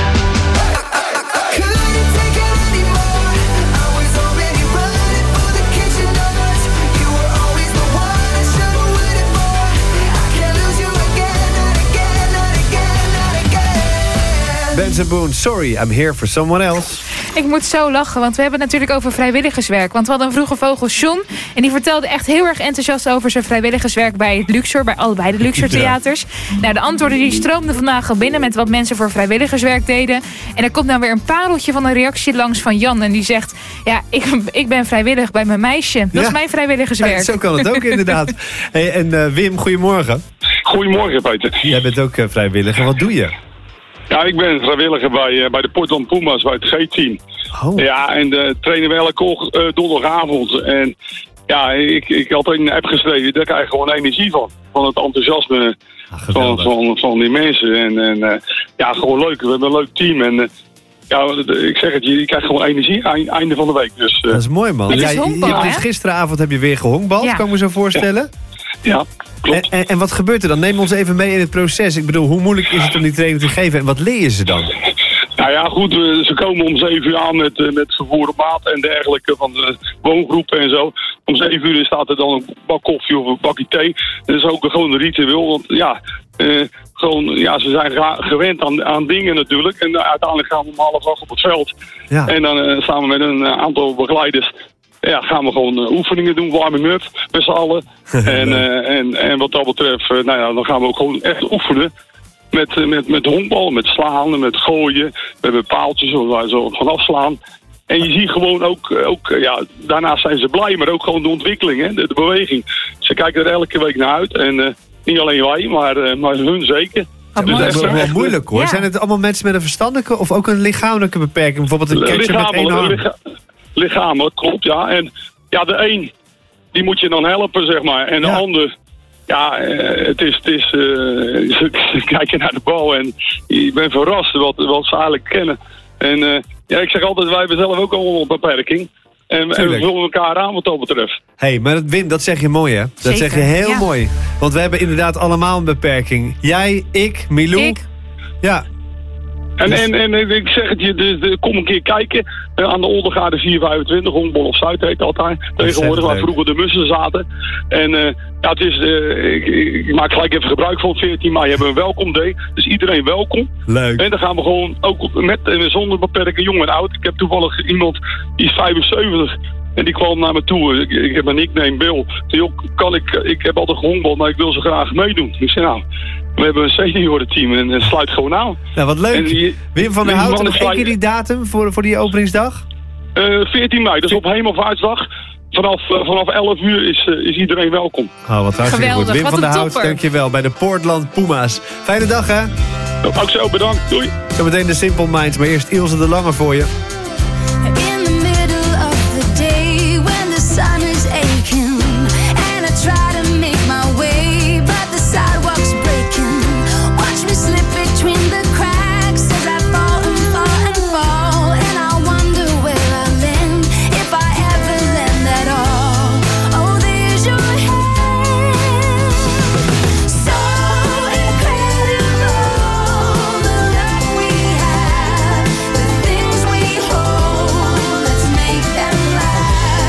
I couldn't take it anymore. I was already running for the kitchen doors. You were always the one I should have waited for. I can't lose you again, not again, not again, not again. Benson Boone, sorry, I'm here for someone else. Ik moet zo lachen, want we hebben het natuurlijk over vrijwilligerswerk. Want we hadden een vroege vogel, John. En die vertelde echt heel erg enthousiast over zijn vrijwilligerswerk bij het Luxor. Bij allebei de Luxor theaters. Nou, de antwoorden die stroomden vandaag al binnen met wat mensen voor vrijwilligerswerk deden. En er komt nou weer een pareltje van een reactie langs van Jan. En die zegt, ja, ik ben vrijwillig bij mijn meisje. Dat is mijn vrijwilligerswerk. Ja, zo kan het ook inderdaad. Hey, en Wim, goedemorgen. Goedemorgen, Peter. Jij bent ook vrijwilliger. Wat doe je? Ja, ik ben vrijwilliger bij de Portland Pumas, bij het G-team. Oh. Ja, en trainen we elke donderdagavond. En ja, ik had een app geschreven, daar krijg je gewoon energie van. Van het enthousiasme van die mensen. En ja, gewoon leuk. We hebben een leuk team. En ja, ik zeg het, je krijgt gewoon energie aan het einde van de week. Dus, dat is mooi, man. Ja, gisteravond heb je weer gehongbald, kan ik me zo voorstellen. Ja, klopt. En wat gebeurt er dan? Neem ons even mee in het proces. Ik bedoel, hoe moeilijk is het om die training te geven en wat leer je ze dan? Nou ja, goed, ze komen om 7 uur aan met vervoer op maat en dergelijke van de woongroepen en zo. Om 7 uur staat er dan een bak koffie of een bakje thee. Dat is ook gewoon een ritueel, want ja, ze zijn gewend aan dingen natuurlijk. En uiteindelijk gaan we om 7:30 op het veld. Ja. En dan staan we met een aantal begeleiders. Ja, gaan we gewoon oefeningen doen, warming-up met z'n allen. En wat dat betreft, dan gaan we ook gewoon echt oefenen. Met honkbal, met slaan, met gooien. We hebben paaltjes waar we zo vanaf slaan. En je ziet gewoon ook daarnaast zijn ze blij, maar ook gewoon de ontwikkeling, hè, de beweging. Ze kijken er elke week naar uit. En niet alleen wij, maar hun zeker. Dat is wel moeilijk hoor. Ja. Zijn het allemaal mensen met een verstandelijke of ook een lichamelijke beperking? Bijvoorbeeld een catcher met 1 arm? Lichamelijk, klopt, ja. En ja, de een, die moet je dan helpen, zeg maar. En de ander, ja, het is ze kijken naar de bal en je bent verrast wat ze eigenlijk kennen. En ja, ik zeg altijd, wij hebben zelf ook allemaal een beperking. En we vullen elkaar aan wat dat betreft. Hé, maar Wim, dat zeg je mooi, hè? Dat zeg je heel mooi. Want we hebben inderdaad allemaal een beperking. Jij, ik, Milou. Ja, En ik zeg het je, kom een keer kijken. Aan de Oldengaarde 425, Honkbal of Zuid heet dat daar. Tegenwoordig, waar vroeger de mussen zaten. En het is, ik maak gelijk even gebruik van 14 mei. Hebben we een welkom day. Dus iedereen welkom. Leuk. En dan gaan we gewoon, ook met en zonder beperking, jong en oud. Ik heb toevallig iemand, die is 75. En die kwam naar me toe. Ik heb een nickname, Bill. Ik heb altijd gehonkbald, maar ik wil zo graag meedoen. Ik zei, nou, we hebben een seniorenteam en het sluit gewoon aan. Nou, wat leuk. Wim van der Houten, nog één keer die datum voor die openingsdag? 14 mei, dus op Hemelvaartsdag. Vanaf 11 uur is iedereen welkom. Oh, wat hartstikke goed. Wim van der Hout, dankjewel. Bij de Portland Puma's. Fijne dag, hè? Ook zo, bedankt. Doei. Zometeen de Simple Minds, maar eerst Ilse de Lange voor je. Sun is aching, and I try to make my way, but the sidewalk's breaking. Watch me slip between the cracks as I fall and fall and fall, and I wonder where I'll land, if I ever land at all. Oh, there's your hand, so incredible, the love we have, the things we hold, let's make them last.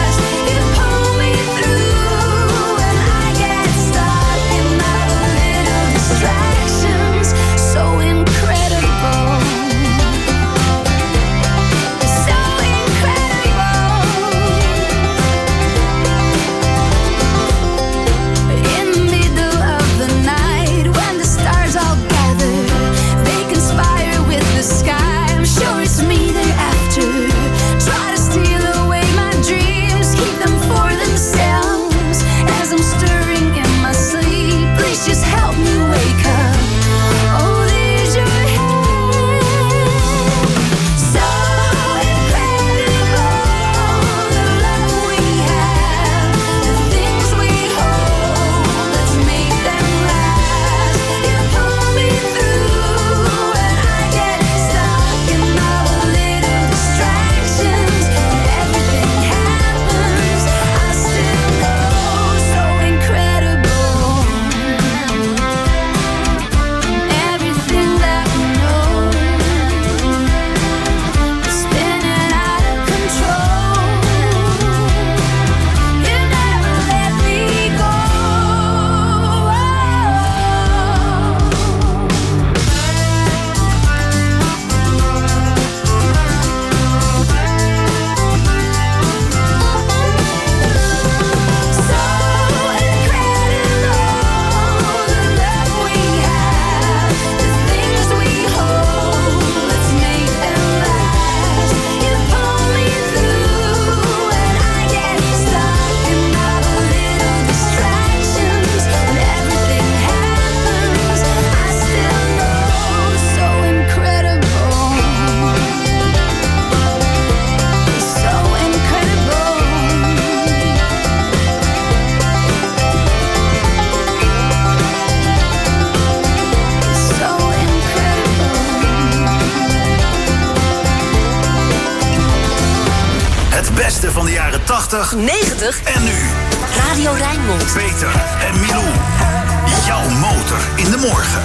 Van de jaren 80, 90 en nu. Radio Rijnmond. Peter en Milou. Jouw motor in de morgen.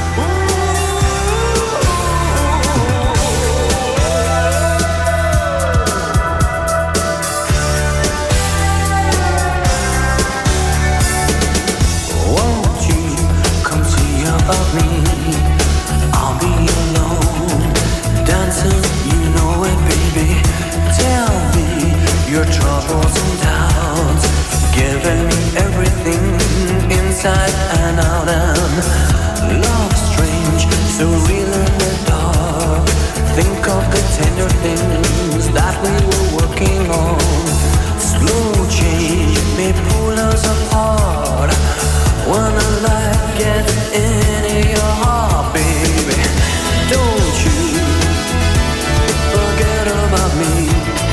Won't you come see about me? I'll be alone, dancing, you know it, baby. Tell me your troubles and doubts, giving me everything inside and out, and love strange, so real in the dark. Think of the tender things that we were working on. Slow change may pull us apart when the light gets in your heart, baby. Don't you forget about me.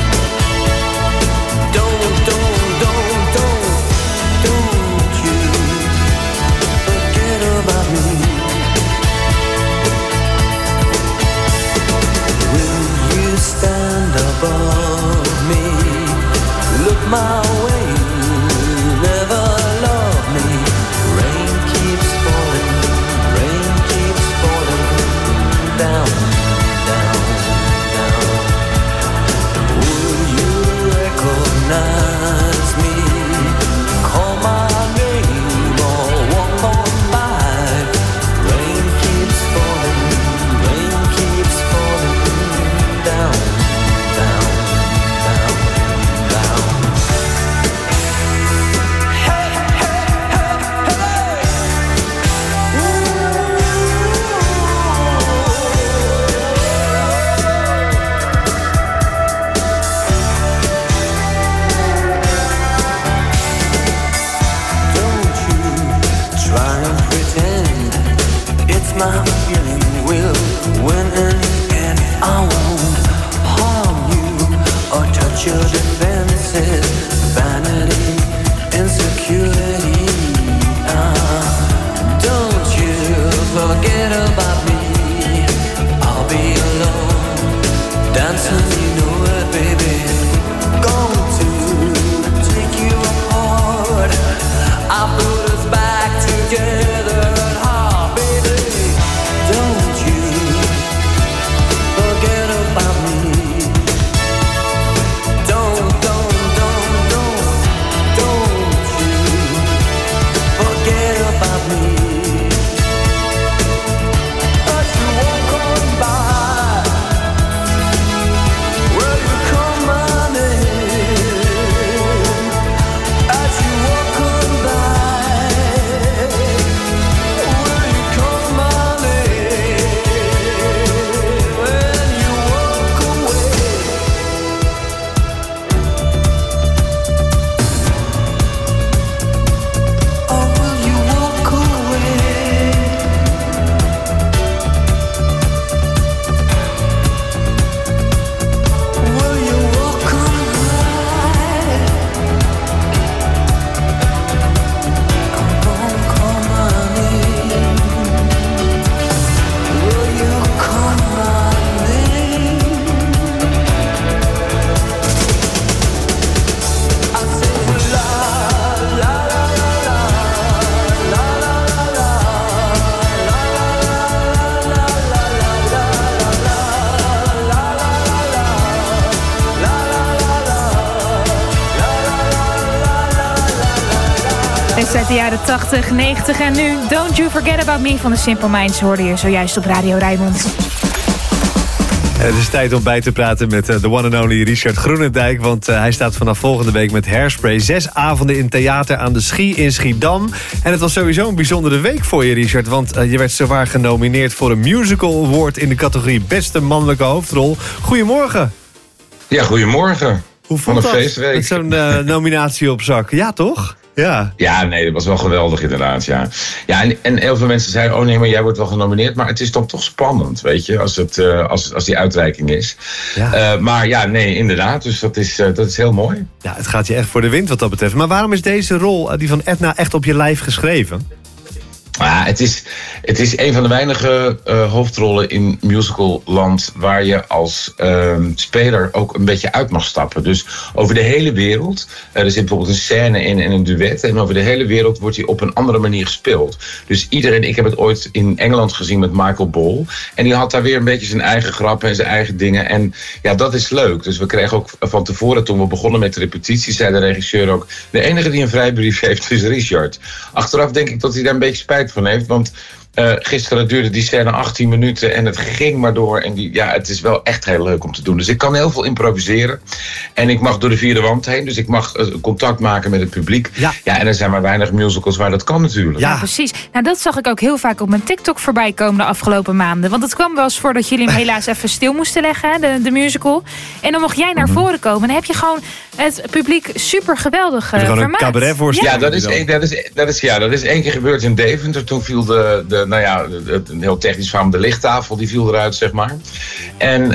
Above me, look my way, never love me. Rain keeps falling down, down. faces, vanity, insecurity. Don't you forget about me. I'll be alone, dancing, you know it, baby. Going to take you apart. I'll put us back together at heart, baby. Don't you forget about me. Don't you forget about me. As you walk on by, will you call my name? As you walk on by, will you call my name? When you walk away. Or will you walk away? Will you walk away? Come on, call my name. Will you call my name? I say la la la la la la la Het is uit de jaren 80, 90 en nu Don't You Forget About Me van de Simple Minds hoorde je zojuist op Radio Rijnmond. Het is tijd om bij te praten met de one and only Richard Groenendijk. Want hij staat vanaf volgende week met Hairspray 6 avonden in theater aan de Schie in Schiedam. En het was sowieso een bijzondere week voor je, Richard. Want je werd zowaar genomineerd voor een musical award in de categorie beste mannelijke hoofdrol. Goedemorgen. Ja, goedemorgen. Hoe voelt Van een dat feestweek. met zo'n nominatie op zak? Ja, toch? Ja, nee, dat was wel geweldig inderdaad, ja. Ja, en heel veel mensen zeiden, oh nee, maar jij wordt wel genomineerd. Maar het is dan toch spannend, weet je, als die uitreiking is. Ja. Maar ja, nee, inderdaad, dus dat is heel mooi. Ja, het gaat je echt voor de wind wat dat betreft. Maar waarom is deze rol, die van Edna, echt op je lijf geschreven? Ja, het is een van de weinige hoofdrollen in musicalland waar je als speler ook een beetje uit mag stappen. Dus over de hele wereld, er zit bijvoorbeeld een scène in en een duet, en over de hele wereld wordt hij op een andere manier gespeeld. Dus ik heb het ooit in Engeland gezien met Michael Ball, en die had daar weer een beetje zijn eigen grappen en zijn eigen dingen. En ja, dat is leuk. Dus we kregen ook van tevoren, toen we begonnen met de repetitie, zei de regisseur ook, de enige die een vrijbrief heeft is Richard. Achteraf denk ik dat hij daar een beetje spijt van heeft, want gisteren duurde die scène 18 minuten en het ging maar door. En het is wel echt heel leuk om te doen. Dus ik kan heel veel improviseren. En ik mag door de vierde wand heen. Dus ik mag contact maken met het publiek. Ja, en er zijn maar weinig musicals waar dat kan natuurlijk. Ja, precies. Nou, dat zag ik ook heel vaak op mijn TikTok voorbij komen de afgelopen maanden. Want het kwam wel eens voor dat jullie hem helaas even stil moesten leggen, de musical. En dan mocht jij naar voren komen. En dan heb je gewoon het publiek super geweldig vermaakt. Gewoon een cabaret voorstelling. Ja, dat is één keer gebeurd in Deventer. Toen viel een heel technisch verhaal, de lichttafel, die viel eruit, zeg maar. En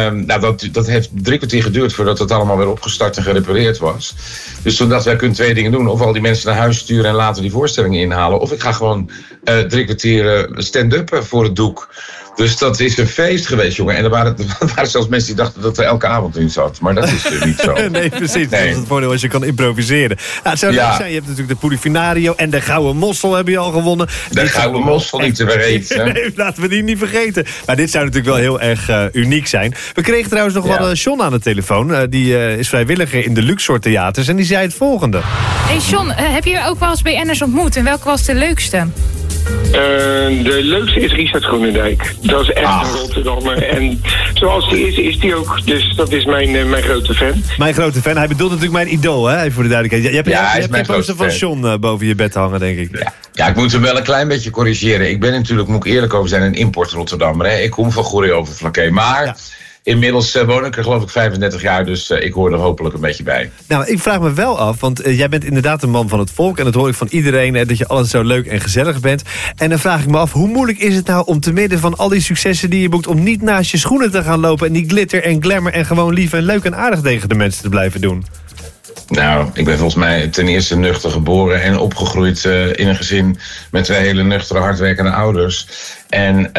dat heeft 3 kwartier geduurd voordat het allemaal weer opgestart en gerepareerd was. Dus toen dachten wij, kunnen 2 dingen doen. Of al die mensen naar huis sturen en later die voorstellingen inhalen. Of ik ga gewoon 3 kwartier stand-up voor het doek. Dus dat is een feest geweest, jongen. En er waren zelfs mensen die dachten dat er elke avond in zat. Maar dat is niet zo. Nee, precies. Dat is het voordeel als je kan improviseren. Nou, het zou leuk zijn. Je hebt natuurlijk de Polifinario en de Gouden Mossel heb je al gewonnen. De Gouden Mossel, niet te vergeten. Nee, laten we die niet vergeten. Maar dit zou natuurlijk wel heel erg uniek zijn. We kregen trouwens nog wel John aan de telefoon. Die is vrijwilliger in de Luxor Theaters. En die zei het volgende. Hey John, heb je ook wel eens BN'ers ontmoet? En welke was de leukste? De leukste is Richard Groenendijk. Dat is echt een Rotterdammer. En zoals die is die ook. Dus dat is mijn grote fan. Mijn grote fan. Hij bedoelt natuurlijk mijn idool, hè? Even voor de duidelijkheid. Je hebt een poster van John boven je bed hangen, denk ik. Ja, ik moet hem wel een klein beetje corrigeren. Ik ben natuurlijk, moet ik eerlijk over zijn, een import Rotterdammer. Hè? Ik kom van Goeree-Overflakkee. Maar... Ja. Inmiddels woon ik er geloof ik 35 jaar, dus ik hoor er hopelijk een beetje bij. Nou, ik vraag me wel af, want jij bent inderdaad een man van het volk... en dat hoor ik van iedereen, dat je altijd zo leuk en gezellig bent. En dan vraag ik me af, hoe moeilijk is het nou om te midden van al die successen die je boekt... om niet naast je schoenen te gaan lopen en die glitter en glamour... en gewoon lief en leuk en aardig tegen de mensen te blijven doen? Nou, ik ben volgens mij ten eerste nuchter geboren en opgegroeid in een gezin met 2 hele nuchtere, hardwerkende ouders. En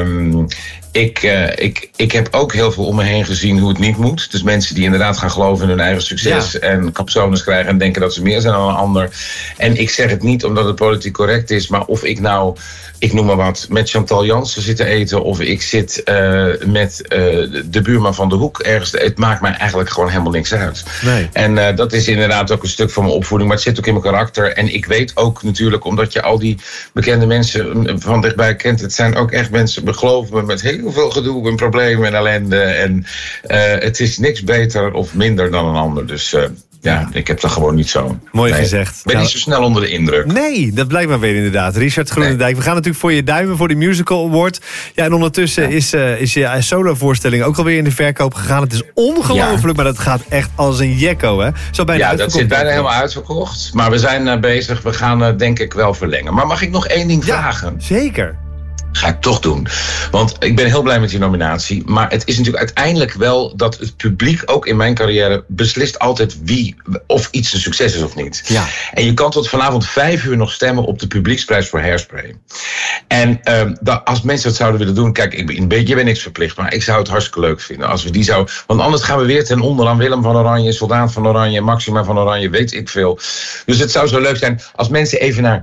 ik heb ook heel veel om me heen gezien hoe het niet moet. Dus mensen die inderdaad gaan geloven in hun eigen succes en capsones krijgen en denken dat ze meer zijn dan een ander. En ik zeg het niet omdat het politiek correct is, maar of ik nou, ik noem maar wat, met Chantal Jansen zit te eten of ik zit met de buurman van de hoek ergens. Het maakt mij eigenlijk gewoon helemaal niks uit. Nee. En dat is inderdaad ook een stuk van mijn opvoeding, maar het zit ook in mijn karakter. En ik weet ook natuurlijk, omdat je al die bekende mensen van dichtbij kent, het zijn ook echt mensen, geloof me, met heel veel gedoe en problemen en ellende. En het is niks beter of minder dan een ander. Dus ja, ik heb dat gewoon niet zo. Mooi gezegd. Ik ben niet zo snel onder de indruk. Nee, dat blijkt maar weer inderdaad. Richard Groenendijk, we gaan natuurlijk voor je duimen voor die Musical Award. Ja, en ondertussen is je solo-voorstelling ook alweer in de verkoop gegaan. Het is ongelooflijk, maar dat gaat echt als een jekko, hè? Dat zit bijna helemaal uitverkocht. Maar we zijn bezig. We gaan denk ik wel verlengen. Maar mag ik nog één ding vragen? Zeker. Ga ik toch doen. Want ik ben heel blij met die nominatie. Maar het is natuurlijk uiteindelijk wel dat het publiek ook in mijn carrière beslist altijd wie of iets een succes is of niet. Ja. En je kan tot vanavond 5 uur nog stemmen op de publieksprijs voor Hairspray. En als mensen dat zouden willen doen, kijk, je bent niks verplicht, maar ik zou het hartstikke leuk vinden als we die zouden. Want anders gaan we weer ten onder aan Willem van Oranje, Soldaat van Oranje, Maxima van Oranje, weet ik veel. Dus het zou zo leuk zijn als mensen even naar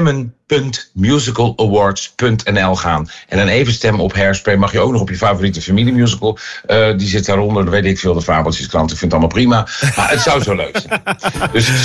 stemmen.musicalawards.nl gaan. En dan even stemmen op Hairspray. Mag je ook nog op je favoriete familiemusical. Die zit daaronder, dan weet ik veel, de Fabeltjeskrant. Ik vind het allemaal prima. Maar het zou zo leuk zijn. Dus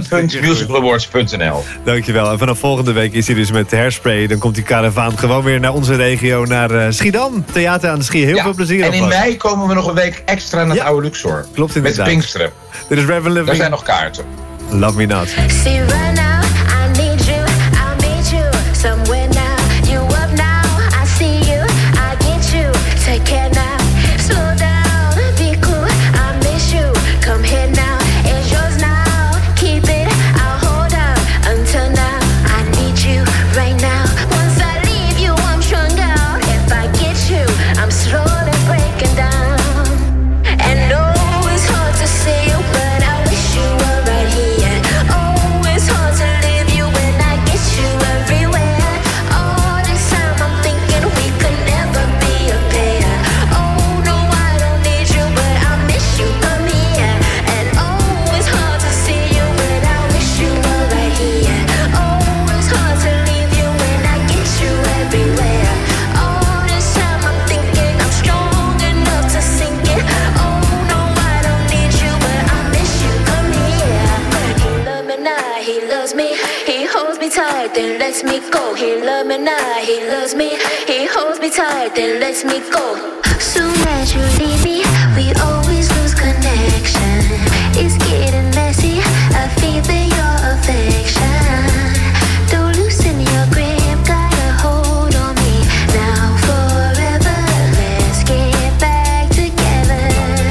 stemmen.musicalawards.nl. Dankjewel. En vanaf volgende week is hij dus met Hairspray. Dan komt die karavaan gewoon weer naar onze regio, naar Schiedam. Theater aan de Schie. Heel veel plezier. En in mei komen we nog een week extra naar het oude Luxor. Klopt inderdaad. Met Pinksteren. Dit is Reverend Living. Daar zijn nog kaarten. Love Me Not. See right now, I need you, I'll meet you somewhere now. You up now, I see you, I get you. Take care now, slow down, be cool, I miss you. Come here now, it's yours now. Keep it, I'll hold on until now. I need you right now. Once I leave you, I'm strung out. If I get you, I'm slowly breaking down. And no, it's hard to see you, but I wish you were right here. Oh, it's hard to leave you when I get you everywhere. All this time I'm thinking we could never be a pair. Oh, no, I don't need you, but I miss you, come here. And oh, it's hard to see you, but I wish you were right here. Oh, it's hard to leave you when I get you everywhere. All this time I'm thinking I'm strong enough to sink it. Oh, no, I don't need you, but I miss you, come here. He loves me now, he loves me. He holds me tight, then lets me go. He loves me now, he loves me. He holds me tight, then lets me go. Soon as you leave me, we always lose connection. It's getting messy, I feel your affection. Don't loosen your grip, got a hold on me. Now forever, let's get back together.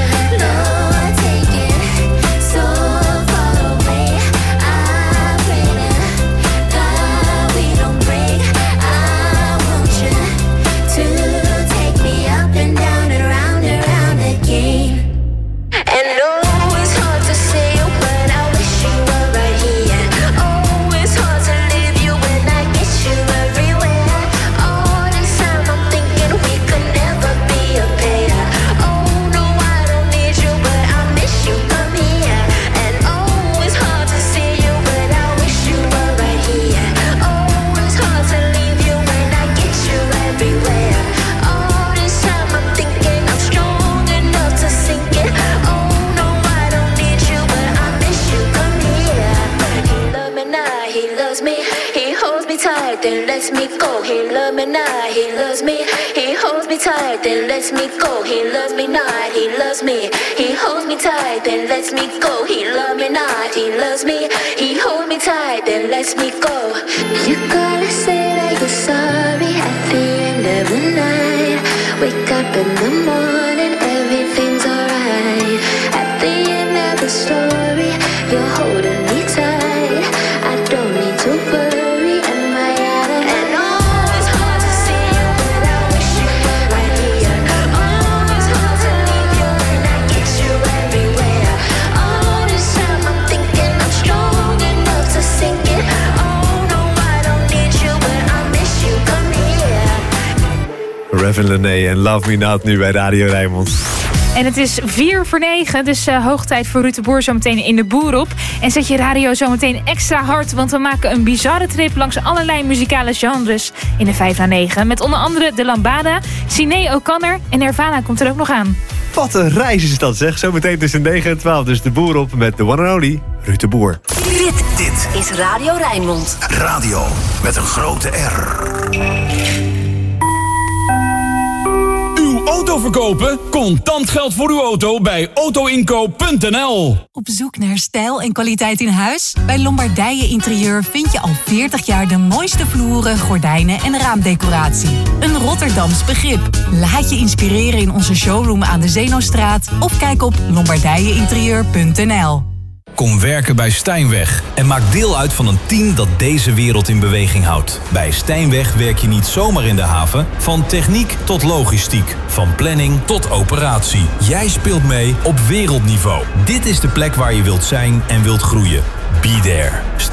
Lord, take it so far away. I pray that God we don't break. I want you to take me up and down and round again. And oh, it's hard to say you, but I wish you were right here. Oh, it's hard to leave you when I get you everywhere. All this time I'm thinking we could never be a pair. Oh, no, I don't need you, but I miss you, come here. And oh, it's hard to see you, but I wish you were right here. Oh, it's hard to leave you when I get you everywhere. All this time I'm thinking I'm strong enough to sink it. Oh, no, I don't need you, but I miss you, come here. He loves me now, he loves me. He holds me tight, then lets me go. He loves me now, he loves me. He holds me tight, then lets me go. He loves me not, he loves me. He holds me tight, then lets me go. He loves me not, he loves me. He holds me tight, then lets me go. You gotta say that you're sorry at the end of the night. Wake up in the morning, everything's alright. At the end of the story, you're holding me tight. I don't need to worry, am I out of and oh, it's hard to see you, but I wish you were right here. Oh, it's hard to leave you when I get you everywhere. All this time I'm Evan Lené en Love Me Not nu bij Radio Rijnmond. En het is 8:45, dus hoog tijd voor Ruud de Boer zometeen in de boer op. En zet je radio zometeen extra hard, want we maken een bizarre trip langs allerlei muzikale genres in de 5 na 9. Met onder andere de Lambada, Sinéad O'Connor en Nirvana komt er ook nog aan. Wat een reis is dat, zeg. Zometeen tussen 9 en 12, dus de boer op met de one and only Ruud de Boer. Dit is Radio Rijnmond. Radio met een grote R. Uw auto verkopen? Contant geld voor uw auto bij autoinkoop.nl. Op zoek naar stijl en kwaliteit in huis? Bij Lombardije Interieur vind je al 40 jaar de mooiste vloeren, gordijnen en raamdecoratie. Een Rotterdams begrip. Laat je inspireren in onze showroom aan de Zeenostraat of kijk op lombardijeinterieur.nl. Kom werken bij Stijnweg en maak deel uit van een team dat deze wereld in beweging houdt. Bij Stijnweg werk je niet zomaar in de haven, van techniek tot logistiek, van planning tot operatie. Jij speelt mee op wereldniveau. Dit is de plek waar je wilt zijn en wilt groeien. Be there.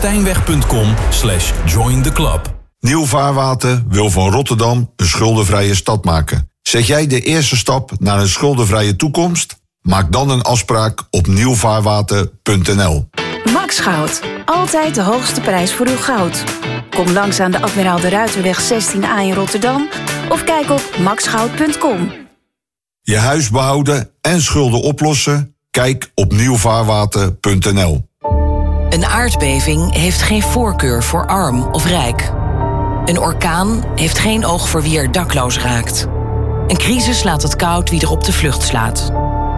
Stijnweg.com/join the club. Nieuw Vaarwater wil van Rotterdam een schuldenvrije stad maken. Zet jij de eerste stap naar een schuldenvrije toekomst? Maak dan een afspraak op nieuwvaarwater.nl. Max Goud. Altijd de hoogste prijs voor uw goud. Kom langs aan de Admiraal de Ruiterweg 16A in Rotterdam of kijk op maxgoud.com. Je huis behouden en schulden oplossen? Kijk op nieuwvaarwater.nl. Een aardbeving heeft geen voorkeur voor arm of rijk. Een orkaan heeft geen oog voor wie er dakloos raakt. Een crisis laat het koud wie er op de vlucht slaat.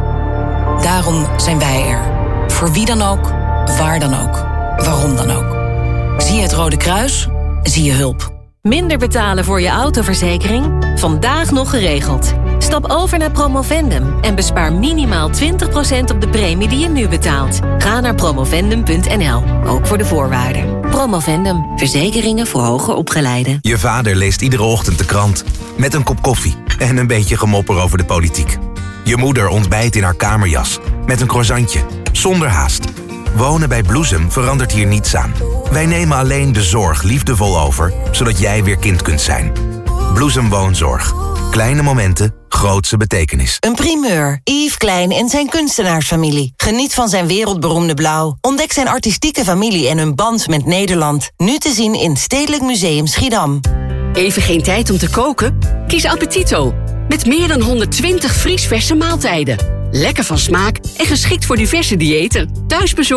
Daarom zijn wij er. Voor wie dan ook, waar dan ook, waarom dan ook. Zie je het Rode Kruis? Zie je hulp. Minder betalen voor je autoverzekering? Vandaag nog geregeld. Stap over naar Promovendum en bespaar minimaal 20% op de premie die je nu betaalt. Ga naar promovendum.nl, ook voor de voorwaarden. Promovendum, verzekeringen voor hoger opgeleiden. Je vader leest iedere ochtend de krant met een kop koffie en een beetje gemopper over de politiek. Je moeder ontbijt in haar kamerjas met een croissantje, zonder haast. Wonen bij Bloesem verandert hier niets aan. Wij nemen alleen de zorg liefdevol over, zodat jij weer kind kunt zijn. Bloesem Woonzorg. Kleine momenten, grootse betekenis. Een primeur. Yves Klein en zijn kunstenaarsfamilie. Geniet van zijn wereldberoemde blauw. Ontdek zijn artistieke familie en hun band met Nederland. Nu te zien in Stedelijk Museum Schiedam. Even geen tijd om te koken? Kies Appetito. Met meer dan 120 vriesverse maaltijden. Lekker van smaak en geschikt voor diverse diëten. Thuisbezorgd.